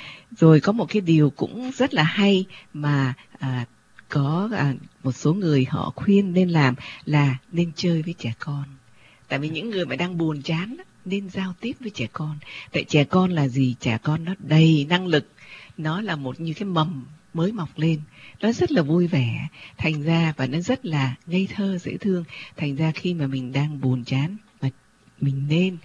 Rồi có một cái điều cũng rất là hay mà à, có à, một số người họ khuyên nên làm là nên chơi với trẻ con. Tại vì những người mà đang buồn chán đó, nên giao tiếp với trẻ con. Tại trẻ con là gì? Trẻ con nó đầy năng lực, nó là một như cái mầm mới mọc lên, nó rất là vui vẻ, thành ra và nó rất là ngây thơ dễ thương. Thành ra khi mà mình đang buồn chán mà mình nên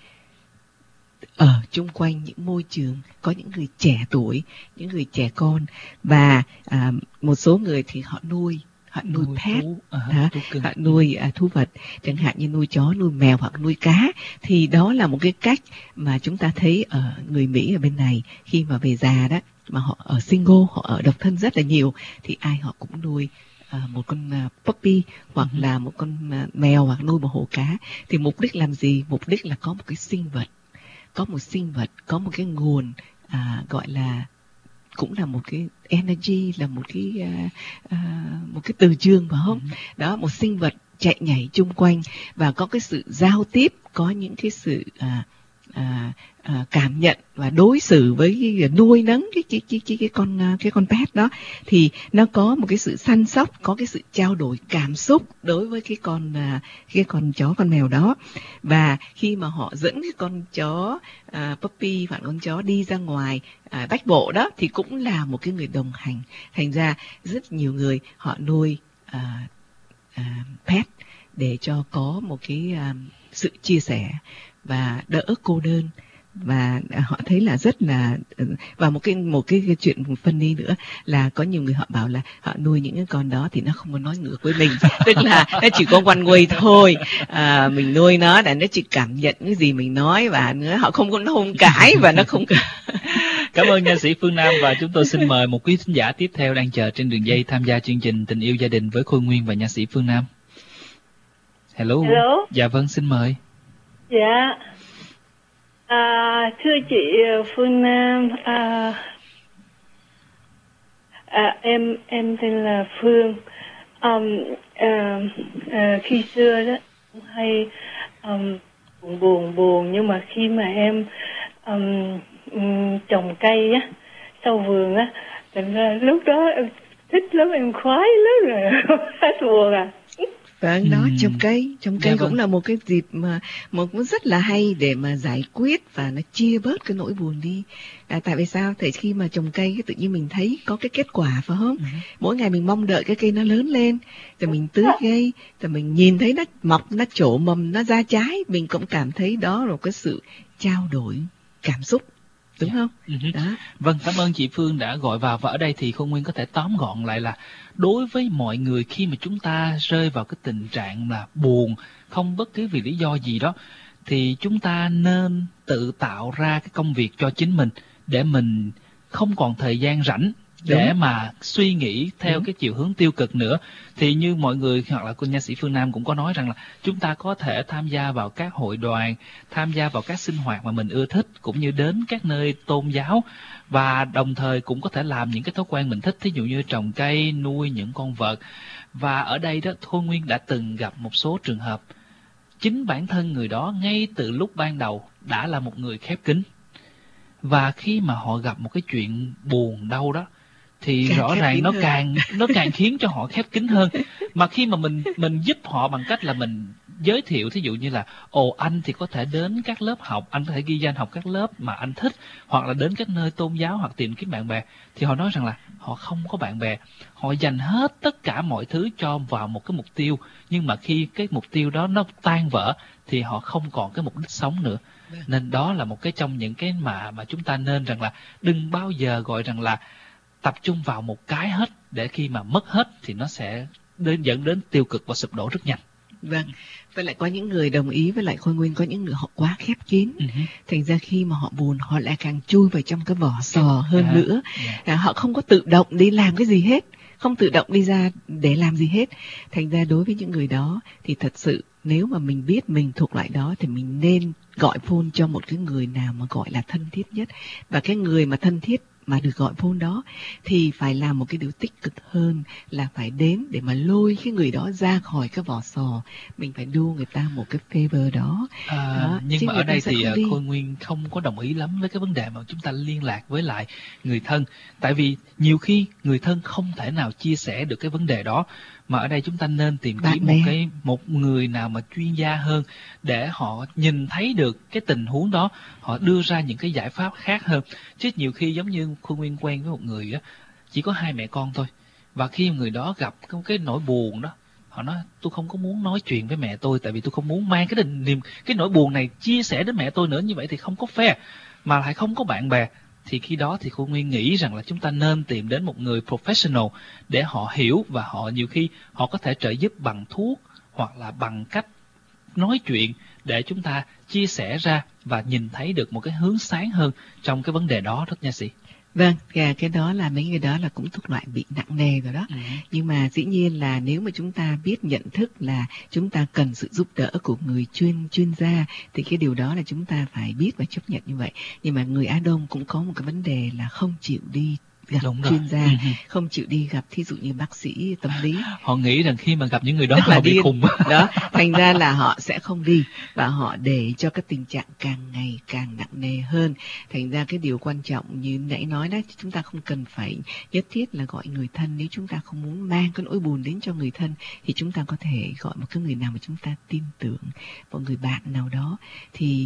ở chung quanh những môi trường có những người trẻ tuổi, những người trẻ con. Và à, một số người thì họ nuôi họ nuôi, nuôi pet, thú, à, hả? thú cưng. Họ nuôi à, thú vật, chẳng hạn như nuôi chó, nuôi mèo hoặc nuôi cá. Thì đó là một cái cách mà chúng ta thấy ở người Mỹ ở bên này, khi mà về già đó, mà họ ở single, họ ở độc thân rất là nhiều, thì ai họ cũng nuôi à, một con à, puppy hoặc Ừ. là một con à, mèo hoặc nuôi một hồ cá. Thì mục đích làm gì? Mục đích là có một cái sinh vật, có một sinh vật, có một cái nguồn à, gọi là cũng là một cái energy, là một cái à, à, một cái từ chương phải không? Ừ. Đó, một sinh vật chạy nhảy chung quanh và có cái sự giao tiếp, có những cái sự à, à, à, cảm nhận và đối xử với cái, nuôi nấng cái cái cái cái cái con cái con pet đó, thì nó có một cái sự săn sóc, có cái sự trao đổi cảm xúc đối với cái con à, cái con chó con mèo đó. Và khi mà họ dẫn cái con chó à, puppy hoặc con chó đi ra ngoài à, bách bộ đó, thì cũng là một cái người đồng hành. Thành ra rất nhiều người họ nuôi à, à, pet để cho có một cái à, sự chia sẻ và đỡ cô đơn, và họ thấy là rất là. Và một cái một cái, cái chuyện funny nữa là có nhiều người họ bảo là họ nuôi những cái con đó thì nó không có nói ngược với mình, tức là nó chỉ có one way thôi, à, mình nuôi nó để nó chỉ cảm nhận cái gì mình nói, và nữa họ không có nó không cãi và nó không. Cảm ơn nha sĩ Phương Nam, và chúng tôi xin mời một quý thính giả tiếp theo đang chờ trên đường dây tham gia chương trình Tình Yêu Gia Đình với Khôi Nguyên và nha sĩ Phương Nam. Hello. Hello. Dạ vâng, xin mời. Dạ. À, thưa chị Phương Nam, à, à, em em tên là Phương. Um, à, à, khi xưa đó hay um, buồn buồn buồn nhưng mà khi mà em um, um, trồng cây á sau vườn á, thành ra lúc đó em thích lắm, em khoái lắm rồi hết buồn à. Vâng, đó, Ừ. trồng cây, trồng cây Dạ cũng vâng. là một cái dịp mà một cũng rất là hay để mà giải quyết và nó chia bớt cái nỗi buồn đi. À, tại vì sao? Tại khi mà trồng cây cái tự nhiên mình thấy có cái kết quả, phải không? Ừ. Mỗi ngày mình mong đợi cái cây nó lớn lên, rồi mình tưới cây, rồi mình nhìn thấy nó mọc, nó trổ mầm, nó ra trái, mình cũng cảm thấy đó là một cái sự trao đổi cảm xúc, đúng Dạ. không? Ừ. Đó. Vâng, cảm ơn chị Phương đã gọi vào, và ở đây thì Khôi Nguyên có thể tóm gọn lại là đối với mọi người, khi mà chúng ta rơi vào cái tình trạng là buồn không bất cứ vì lý do gì đó, thì chúng ta nên tự tạo ra cái công việc cho chính mình để mình không còn thời gian rảnh để Đúng. mà suy nghĩ theo Đúng. cái chiều hướng tiêu cực nữa. Thì như mọi người hoặc là cô nha sĩ Phương Nam cũng có nói rằng là chúng ta có thể tham gia vào các hội đoàn, tham gia vào các sinh hoạt mà mình ưa thích, cũng như đến các nơi tôn giáo, và đồng thời cũng có thể làm những cái thói quen mình thích, thí dụ như trồng cây, nuôi những con vật. Và ở đây đó, Khôi Nguyên đã từng gặp một số trường hợp chính bản thân người đó ngay từ lúc ban đầu đã là một người khép kín, và khi mà họ gặp một cái chuyện buồn đau đó thì Càng rõ khép ràng kín nó hơn. càng nó càng khiến cho họ khép kín hơn. Mà khi mà mình mình giúp họ bằng cách là mình giới thiệu, thí dụ như là ồ, anh thì có thể đến các lớp học, anh có thể ghi danh học các lớp mà anh thích, hoặc là đến các nơi tôn giáo, hoặc tìm kiếm bạn bè, thì họ nói rằng là họ không có bạn bè, họ dành hết tất cả mọi thứ cho vào một cái mục tiêu, nhưng mà khi cái mục tiêu đó nó tan vỡ thì họ không còn cái mục đích sống nữa. Nên đó là một cái trong những cái mà mà chúng ta nên rằng là đừng bao giờ gọi rằng là tập trung vào một cái hết, để khi mà mất hết thì nó sẽ đến dẫn đến tiêu cực và sụp đổ rất nhanh. Vâng, với lại có những người đồng ý với lại Khôi Nguyên, có những người họ quá khép kín, Ừ. thành ra khi mà họ buồn họ lại càng chui vào trong cái vỏ sò hơn À, nữa. dạ. À, họ không có tự động đi làm cái gì hết, không tự động đi ra để làm gì hết. Thành ra đối với những người đó thì thật sự nếu mà mình biết mình thuộc loại đó thì mình nên gọi phone cho một cái người nào mà gọi là thân thiết nhất. Và cái người mà thân thiết mà được gọi phone đó thì phải làm một cái điều tích cực hơn là phải đến để mà lôi cái người đó ra khỏi cái vỏ sò. Mình phải đu người ta một cái favor đó. À, Đó, nhưng chứ mà người ở ta đây sẽ thì không uh, đi. Khôi Nguyên không có đồng ý lắm với cái vấn đề mà chúng ta liên lạc với lại người thân. Tại vì nhiều khi người thân không thể nào chia sẻ được cái vấn đề đó, mà ở đây chúng ta nên tìm Bạn kiếm một bè. cái một người nào mà chuyên gia hơn để họ nhìn thấy được cái tình huống đó, họ đưa ra những cái giải pháp khác hơn. Chứ nhiều khi giống như Khôi Nguyên quen với một người á, chỉ có hai mẹ con thôi, và khi người đó gặp cái, cái nỗi buồn đó, họ nói tôi không có muốn nói chuyện với mẹ tôi, tại vì tôi không muốn mang cái niềm cái nỗi buồn này chia sẻ đến mẹ tôi nữa, như vậy thì không có fair, mà lại không có bạn bè. thì khi đó thì cô Nguyên nghĩ rằng là chúng ta nên tìm đến một người professional để họ hiểu, và họ nhiều khi họ có thể trợ giúp bằng thuốc hoặc là bằng cách nói chuyện để chúng ta chia sẻ ra và nhìn thấy được một cái hướng sáng hơn trong cái vấn đề đó đó nha sĩ. Vâng, cái đó là mấy người đó là cũng thuộc loại bị nặng nề rồi đó. Ừ. Nhưng mà dĩ nhiên là nếu mà chúng ta biết nhận thức là chúng ta cần sự giúp đỡ của người chuyên chuyên gia thì cái điều đó là chúng ta phải biết và chấp nhận như vậy. Nhưng mà người Á Đông cũng có một cái vấn đề là không chịu đi gặp Đúng chuyên rồi. gia, ừ. không chịu đi gặp thí dụ như bác sĩ tâm lý. Họ nghĩ rằng khi mà gặp những người đó họ bị khùng. Đó, thành ra là họ sẽ không đi và họ để cho cái tình trạng càng ngày càng nặng nề hơn. Thành ra cái điều quan trọng như nãy nói đó, chúng ta không cần phải nhất thiết là gọi người thân. Nếu chúng ta không muốn mang cái nỗi buồn đến cho người thân thì chúng ta có thể gọi một cái người nào mà chúng ta tin tưởng, một người bạn nào đó, thì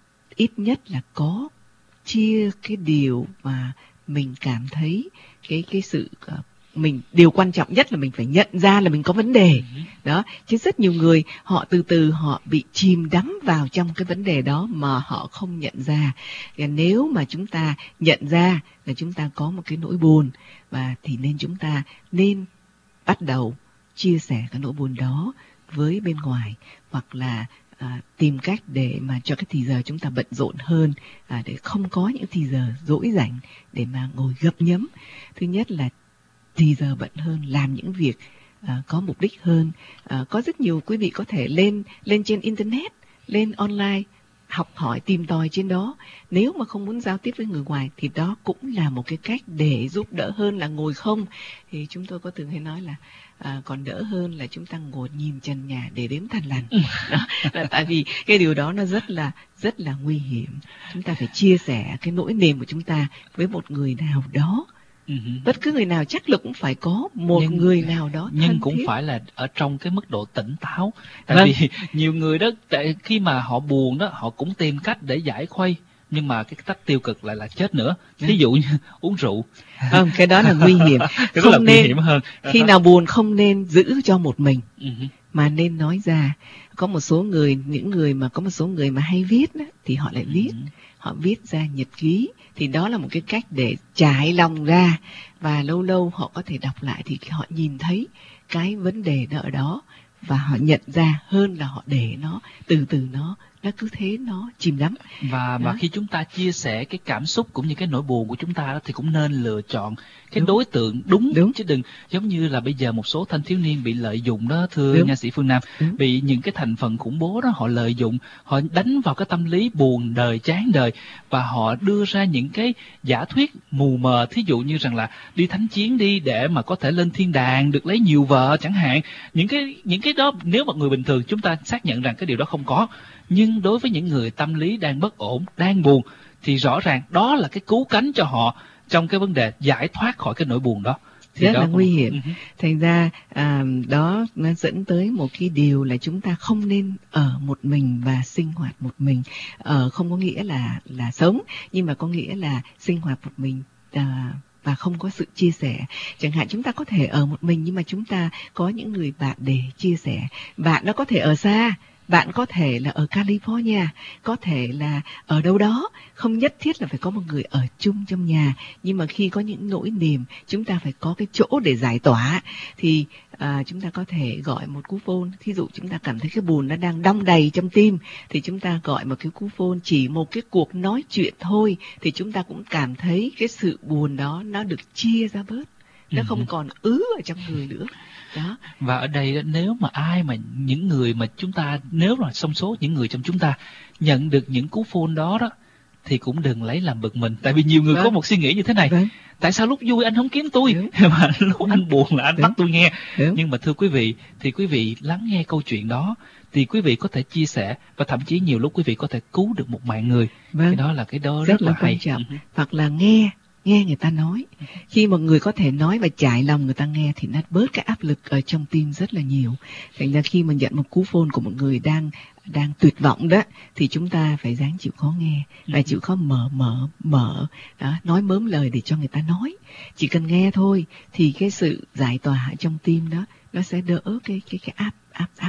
ít nhất là có chia cái điều mà mình cảm thấy cái cái sự uh, mình điều quan trọng nhất là mình phải nhận ra là mình có vấn đề đó. Chứ rất nhiều người họ từ từ họ bị chìm đắm vào trong cái vấn đề đó mà họ không nhận ra. Và nếu mà chúng ta nhận ra là chúng ta có một cái nỗi buồn, và thì nên chúng ta nên bắt đầu chia sẻ cái nỗi buồn đó với bên ngoài, hoặc là À, tìm cách để mà cho cái thì giờ chúng ta bận rộn hơn, à, để không có những thì giờ dỗi rảnh để mà ngồi gấp nhấm. Thứ nhất là thì giờ bận hơn, làm những việc à, có mục đích hơn. À, có rất nhiều quý vị có thể lên lên trên internet, lên online, học hỏi tìm tòi trên đó. Nếu mà không muốn giao tiếp với người ngoài thì đó cũng là một cái cách để giúp đỡ hơn là ngồi không. Thì chúng tôi có từng hay nói là à, còn đỡ hơn là chúng ta ngồi nhìn trần nhà để đếm thằn lằn. Đó là tại vì cái điều đó nó rất là rất là nguy hiểm. Chúng ta phải chia sẻ cái nỗi niềm của chúng ta với một người nào đó. Uh-huh. Bất cứ người nào chắc là cũng phải có một nhưng, người nào đó thân nhưng cũng thiết. Phải là ở trong cái mức độ tỉnh táo. Tại vâng. vì nhiều người đó tại khi mà họ buồn đó họ cũng tìm cách để giải khuây, nhưng mà cái cách tiêu cực lại là chết nữa. Ví dụ như uống rượu. Không, cái đó là nguy hiểm. Cái không đó là nên, nguy hiểm hơn. Khi nào buồn không nên giữ cho một mình, uh-huh. mà nên nói ra. Có một số người, những người mà có một số người mà hay viết đó, thì họ lại viết. Uh-huh. Họ viết ra nhật ký, thì đó là một cái cách để trải lòng ra, và lâu lâu họ có thể đọc lại thì họ nhìn thấy cái vấn đề đó ở đó, và họ nhận ra hơn là họ để nó từ từ nó nó cứ thế nó chìm đắm. Và và khi chúng ta chia sẻ cái cảm xúc cũng như cái nỗi buồn của chúng ta đó, thì cũng nên lựa chọn cái đúng. đối tượng đúng, đúng, chứ đừng giống như là bây giờ một số thanh thiếu niên bị lợi dụng đó, thưa đúng. nha sĩ Phương Nam, đúng. bị những cái thành phần khủng bố đó họ lợi dụng, họ đánh vào cái tâm lý buồn đời, chán đời, và họ đưa ra những cái giả thuyết mù mờ, thí dụ như rằng là đi thánh chiến đi để mà có thể lên thiên đàng, được lấy nhiều vợ chẳng hạn. Những cái những cái đó nếu mà người bình thường chúng ta xác nhận rằng cái điều đó không có, nhưng đối với những người tâm lý đang bất ổn, đang buồn, thì rõ ràng đó là cái cứu cánh cho họ trong cái vấn đề giải thoát khỏi cái nỗi buồn đó. Thì rất đó là cũng... nguy hiểm. Uh-huh. Thành ra à, đó nó dẫn tới một cái điều là chúng ta không nên ở một mình và sinh hoạt một mình. Ở không có nghĩa là là sống, nhưng mà có nghĩa là sinh hoạt một mình à, và không có sự chia sẻ. Chẳng hạn chúng ta có thể ở một mình nhưng mà chúng ta có những người bạn để chia sẻ. Bạn nó có thể ở xa, bạn có thể là ở California, có thể là ở đâu đó, không nhất thiết là phải có một người ở chung trong nhà. Nhưng mà khi có những nỗi niềm, chúng ta phải có cái chỗ để giải tỏa. Thì à, chúng ta có thể gọi một cú phone. Thí dụ chúng ta cảm thấy cái buồn nó đang đong đầy trong tim, thì chúng ta gọi một cái cú phone, chỉ một cái cuộc nói chuyện thôi, thì chúng ta cũng cảm thấy cái sự buồn đó nó được chia ra bớt, nó không còn ứ ở trong người nữa. Đó. Và ở đây nếu mà ai mà những người mà chúng ta, nếu là trong số những người trong chúng ta nhận được những cú phone đó đó, thì cũng đừng lấy làm bực mình. Tại vì nhiều người Đúng. có một suy nghĩ như thế này: Đúng. tại sao lúc vui anh không kiếm tôi, mà lúc Đúng. anh buồn là anh Đúng. bắt tôi nghe. Đúng. Nhưng mà thưa quý vị, thì quý vị lắng nghe câu chuyện đó, thì quý vị có thể chia sẻ, và thậm chí nhiều lúc quý vị có thể cứu được một mạng người. Vâng. Cái đó là cái đó rất, rất là, là hay. Quan trọng. Hoặc là nghe nghe người ta nói. Khi một người có thể nói và trải lòng người ta nghe thì nó bớt cái áp lực ở trong tim rất là nhiều. Thành ra khi mà nhận một cú phone của một người đang đang tuyệt vọng đó, thì chúng ta phải dáng chịu khó nghe, và chịu khó mở mở mở đó, nói mớm lời để cho người ta nói. Chỉ cần nghe thôi thì cái sự giải tỏa trong tim đó nó sẽ đỡ cái cái cái áp áp áp lực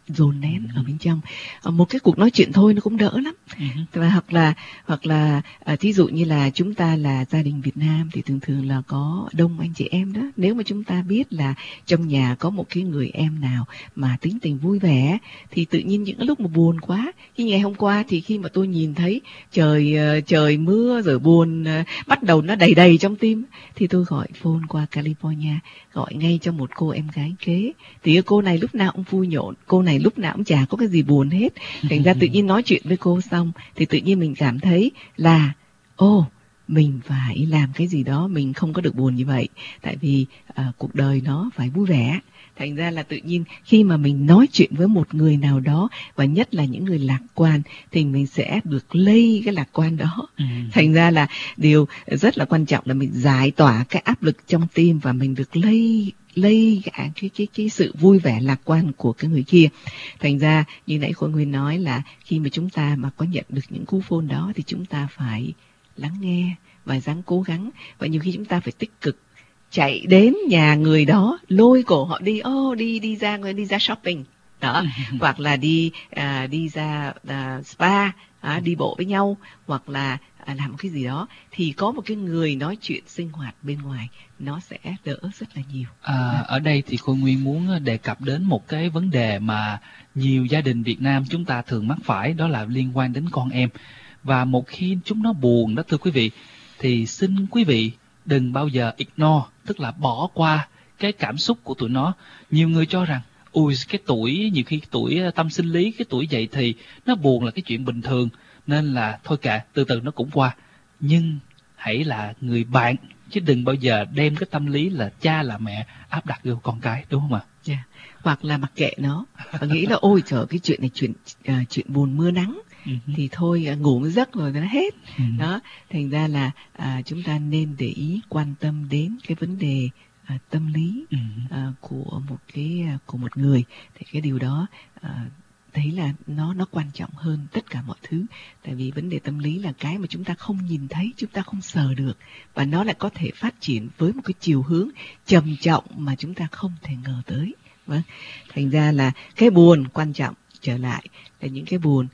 dồn nén ở bên trong. À, một cái cuộc nói chuyện thôi nó cũng đỡ lắm. Uh-huh. Và hoặc là hoặc là à, thí dụ như là chúng ta là gia đình Việt Nam thì thường thường là có đông anh chị em đó. Nếu mà chúng ta biết là trong nhà có một cái người em nào mà tính tình vui vẻ thì tự nhiên những lúc mà buồn quá, cái ngày hôm qua thì khi mà tôi nhìn thấy trời uh, trời mưa rồi buồn uh, bắt đầu nó đầy đầy trong tim thì tôi gọi phone qua California, gọi ngay cho một cô em gái kế. Thì cô này lúc nào cũng vui nhộn, cô này lúc nào cũng chả có cái gì buồn hết. Thành ra tự nhiên nói chuyện với cô xong thì tự nhiên mình cảm thấy là ô oh, mình phải làm cái gì đó, mình không có được buồn như vậy, tại vì uh, cuộc đời nó phải vui vẻ. Thành ra là tự nhiên khi mà mình nói chuyện với một người nào đó, và nhất là những người lạc quan, thì mình sẽ được lây cái lạc quan đó. Ừ. Thành ra là điều rất là quan trọng là mình giải tỏa cái áp lực trong tim và mình được lây lây cái, cái, cái, cái sự vui vẻ lạc quan của cái người kia. Thành ra như nãy Khôi Nguyên nói là khi mà chúng ta mà có nhận được những cú phone đó thì chúng ta phải lắng nghe và dáng cố gắng. Và nhiều khi chúng ta phải tích cực chạy đến nhà người đó, lôi cổ họ đi, ô oh, đi đi ra đi ra shopping đó, hoặc là đi à, đi ra à, spa, à, đi bộ với nhau, hoặc là à, làm một cái gì đó, thì có một cái người nói chuyện sinh hoạt bên ngoài nó sẽ đỡ rất là nhiều. À, ở đây thì Khôi Nguyên muốn đề cập đến một cái vấn đề mà nhiều gia đình Việt Nam chúng ta thường mắc phải, đó là liên quan đến con em. Và một khi chúng nó buồn đó thưa quý vị, thì xin quý vị đừng bao giờ ignore, tức là bỏ qua cái cảm xúc của tụi nó. Nhiều người cho rằng ui cái tuổi, nhiều khi tuổi tâm sinh lý, cái tuổi dậy thì nó buồn là cái chuyện bình thường, nên là thôi kệ, từ từ nó cũng qua. Nhưng hãy là người bạn, chứ đừng bao giờ đem cái tâm lý là cha là mẹ áp đặt vô con cái, đúng không ạ? Yeah. Hoặc là mặc kệ nó và nghĩ là ôi trời, cái chuyện này chuyện uh, chuyện buồn mưa nắng, uh-huh. thì thôi uh, ngủ một giấc rồi nó hết. Uh-huh. Đó, thành ra là uh, chúng ta nên để ý, quan tâm đến cái vấn đề uh, tâm lý uh-huh. uh, của một cái uh, của một người, thì cái điều đó uh, thấy là nó nó quan trọng hơn tất cả mọi thứ. Tại vì vấn đề tâm lý là cái mà chúng ta không nhìn thấy, chúng ta không sờ được, và nó lại có thể phát triển với một cái chiều hướng trầm trọng mà chúng ta không thể ngờ tới. Vâng, thành ra là cái buồn quan trọng trở lại là những cái buồn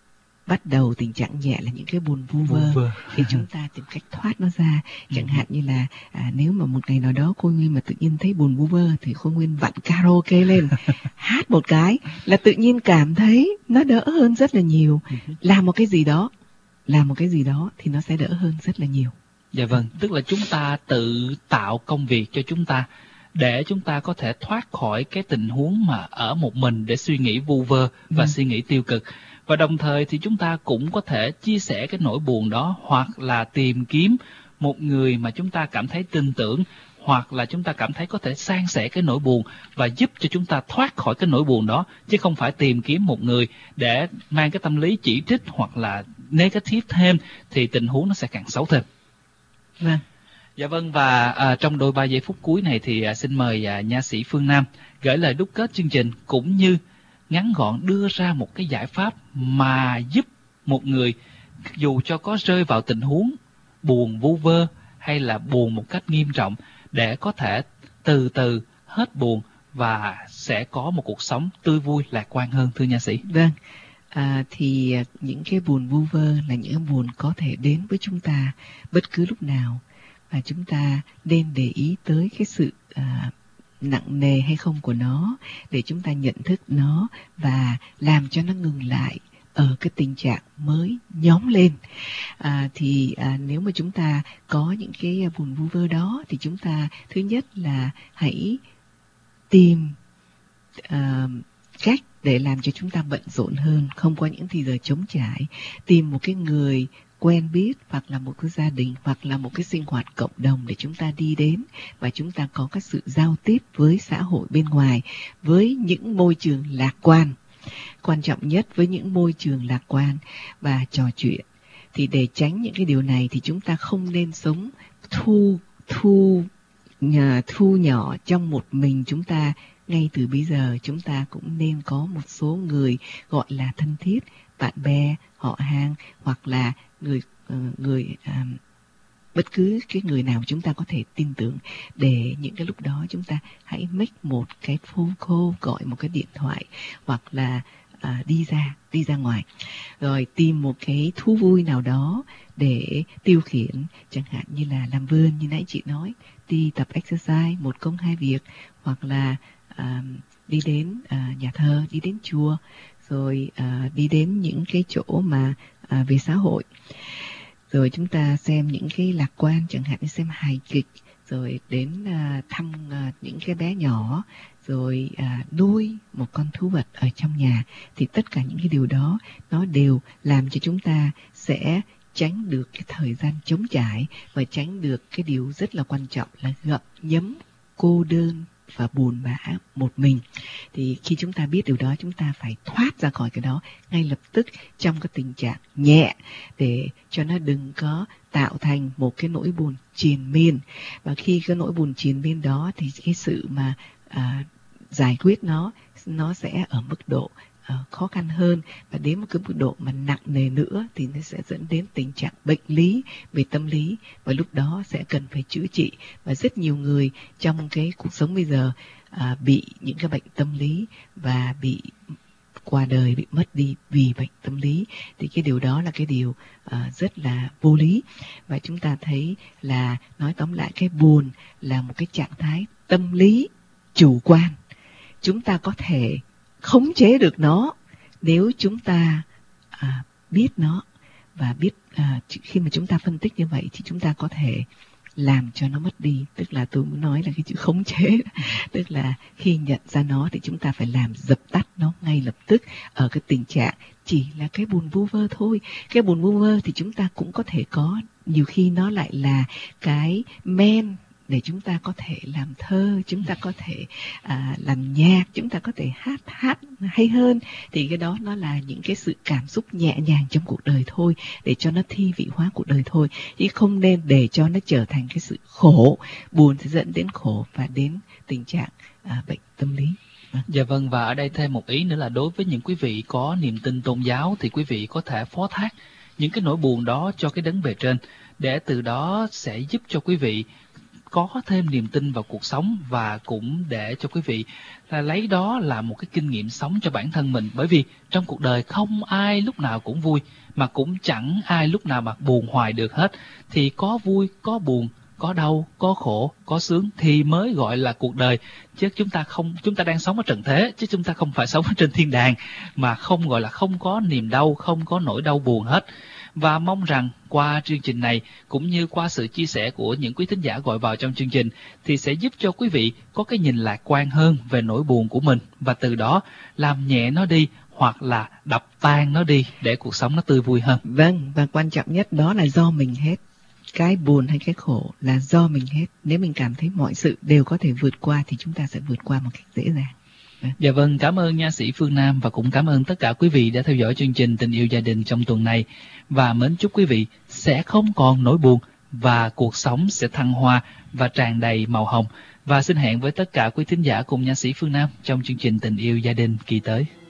bắt đầu tình trạng nhẹ là những cái buồn vu vơ, vơ. Thì chúng ta tìm cách thoát nó ra. Chẳng hạn như là à, nếu mà một ngày nào đó Khôi Nguyên mà tự nhiên thấy buồn vu vơ thì Khôi Nguyên vặn karaoke lên hát một cái là tự nhiên cảm thấy nó đỡ hơn rất là nhiều. Làm một cái gì đó, làm một cái gì đó thì nó sẽ đỡ hơn rất là nhiều. Dạ vâng, tức là chúng ta tự tạo công việc cho chúng ta để chúng ta có thể thoát khỏi cái tình huống mà ở một mình để suy nghĩ vu vơ và ừ. suy nghĩ tiêu cực. Và đồng thời thì chúng ta cũng có thể chia sẻ cái nỗi buồn đó, hoặc là tìm kiếm một người mà chúng ta cảm thấy tin tưởng, hoặc là chúng ta cảm thấy có thể san sẻ cái nỗi buồn và giúp cho chúng ta thoát khỏi cái nỗi buồn đó, chứ không phải tìm kiếm một người để mang cái tâm lý chỉ trích hoặc là negative thêm, thì tình huống nó sẽ càng xấu thêm. Vâng. Dạ vâng, và à, trong đôi ba giây phút cuối này thì à, xin mời à, nha sĩ Phương Nam gửi lời đúc kết chương trình, cũng như ngắn gọn đưa ra một cái giải pháp mà giúp một người dù cho có rơi vào tình huống buồn vu vơ hay là buồn một cách nghiêm trọng, để có thể từ từ hết buồn và sẽ có một cuộc sống tươi vui lạc quan hơn, thưa nha sĩ. Vâng, à, thì những cái buồn vu vơ là những cái buồn có thể đến với chúng ta bất cứ lúc nào, và chúng ta nên để ý tới cái sự à, nặng nề hay không của nó, để chúng ta nhận thức nó và làm cho nó ngừng lại ở cái tình trạng mới nhóm lên. À, thì à, nếu mà chúng ta có những cái buồn vu vơ đó, thì chúng ta thứ nhất là hãy tìm à, cách để làm cho chúng ta bận rộn hơn, không có những thì giờ trống trải. Tìm một cái người quen biết, hoặc là một cái gia đình, hoặc là một cái sinh hoạt cộng đồng để chúng ta đi đến, và chúng ta có cái sự giao tiếp với xã hội bên ngoài, với những môi trường lạc quan. Quan trọng nhất với những môi trường lạc quan và trò chuyện. Thì để tránh những cái điều này thì chúng ta không nên sống thu thu nhà, thu nhỏ trong một mình chúng ta. Ngay từ bây giờ chúng ta cũng nên có một số người gọi là thân thiết, bạn bè, họ hàng, hoặc là người người uh, bất cứ cái người nào chúng ta có thể tin tưởng, để những cái lúc đó chúng ta hãy make một cái phone call, gọi một cái điện thoại, hoặc là à, đi ra đi ra ngoài, rồi tìm một cái thú vui nào đó để tiêu khiển, chẳng hạn như là làm vườn như nãy chị nói, đi tập exercise, một công hai việc, hoặc là à, đi đến à, nhà thờ, đi đến chùa, rồi à, đi đến những cái chỗ mà à, về xã hội, rồi chúng ta xem những cái lạc quan, chẳng hạn như xem hài kịch, rồi đến à, thăm à, những cái bé nhỏ, rồi à, nuôi một con thú vật ở trong nhà. Thì tất cả những cái điều đó nó đều làm cho chúng ta sẽ tránh được cái thời gian trống trải, và tránh được cái điều rất là quan trọng là gặm nhấm, cô đơn và buồn bã một mình. Thì khi chúng ta biết điều đó, chúng ta phải thoát ra khỏi cái đó ngay lập tức trong cái tình trạng nhẹ, để cho nó đừng có tạo thành một cái nỗi buồn triền miên. Và khi cái nỗi buồn triền miên đó thì cái sự mà à, giải quyết nó nó sẽ ở mức độ uh, khó khăn hơn, và đến một cái mức độ mà nặng nề nữa thì nó sẽ dẫn đến tình trạng bệnh lý về tâm lý, và lúc đó sẽ cần phải chữa trị. Và rất nhiều người trong cái cuộc sống bây giờ uh, bị những cái bệnh tâm lý và bị qua đời, bị mất đi vì bệnh tâm lý. Thì cái điều đó là cái điều uh, rất là vô lý. Và chúng ta thấy là, nói tóm lại, cái buồn là một cái trạng thái tâm lý chủ quan. Chúng ta có thể khống chế được nó nếu chúng ta à, biết nó, và biết à, khi mà chúng ta phân tích như vậy thì chúng ta có thể làm cho nó mất đi. Tức là tôi muốn nói là cái chữ khống chế, tức là khi nhận ra nó thì chúng ta phải làm dập tắt nó ngay lập tức ở cái tình trạng chỉ là cái buồn vu vơ thôi. Cái buồn vu vơ thì chúng ta cũng có thể có, nhiều khi nó lại là cái men để chúng ta có thể làm thơ, chúng ta có thể à, làm nhạc, chúng ta có thể hát hát hay hơn. Thì cái đó nó là những cái sự cảm xúc nhẹ nhàng trong cuộc đời thôi, để cho nó thi vị hóa cuộc đời thôi, chứ không nên để cho nó trở thành cái sự khổ. Buồn sẽ dẫn đến khổ và đến tình trạng à, bệnh tâm lý. Dạ vâng, và ở đây thêm một ý nữa là đối với những quý vị có niềm tin tôn giáo thì quý vị có thể phó thác những cái nỗi buồn đó cho cái đấng bề trên, để từ đó sẽ giúp cho quý vị có thêm niềm tin vào cuộc sống, và cũng để cho quý vị là lấy đó là một cái kinh nghiệm sống cho bản thân mình. Bởi vì trong cuộc đời không ai lúc nào cũng vui, mà cũng chẳng ai lúc nào mà buồn hoài được hết. Thì có vui, có buồn, có đau, có khổ, có sướng thì mới gọi là cuộc đời. Chứ chúng ta không, chúng ta đang sống ở trần thế, chứ chúng ta không phải sống ở trên thiên đàng mà không gọi là không có niềm đau, không có nỗi đau buồn hết. Và mong rằng qua chương trình này, cũng như qua sự chia sẻ của những quý thính giả gọi vào trong chương trình, thì sẽ giúp cho quý vị có cái nhìn lạc quan hơn về nỗi buồn của mình, và từ đó làm nhẹ nó đi, hoặc là đập tan nó đi để cuộc sống nó tươi vui hơn. Vâng, và quan trọng nhất đó là do mình hết. Cái buồn hay cái khổ là do mình hết. Nếu mình cảm thấy mọi sự đều có thể vượt qua thì chúng ta sẽ vượt qua một cách dễ dàng. Dạ vâng, cảm ơn nha sĩ Phương Nam, và cũng cảm ơn tất cả quý vị đã theo dõi chương trình Tình Yêu Gia Đình trong tuần này. Và mến chúc quý vị sẽ không còn nỗi buồn, và cuộc sống sẽ thăng hoa và tràn đầy màu hồng. Và xin hẹn với tất cả quý thính giả cùng nha sĩ Phương Nam trong chương trình Tình Yêu Gia Đình kỳ tới.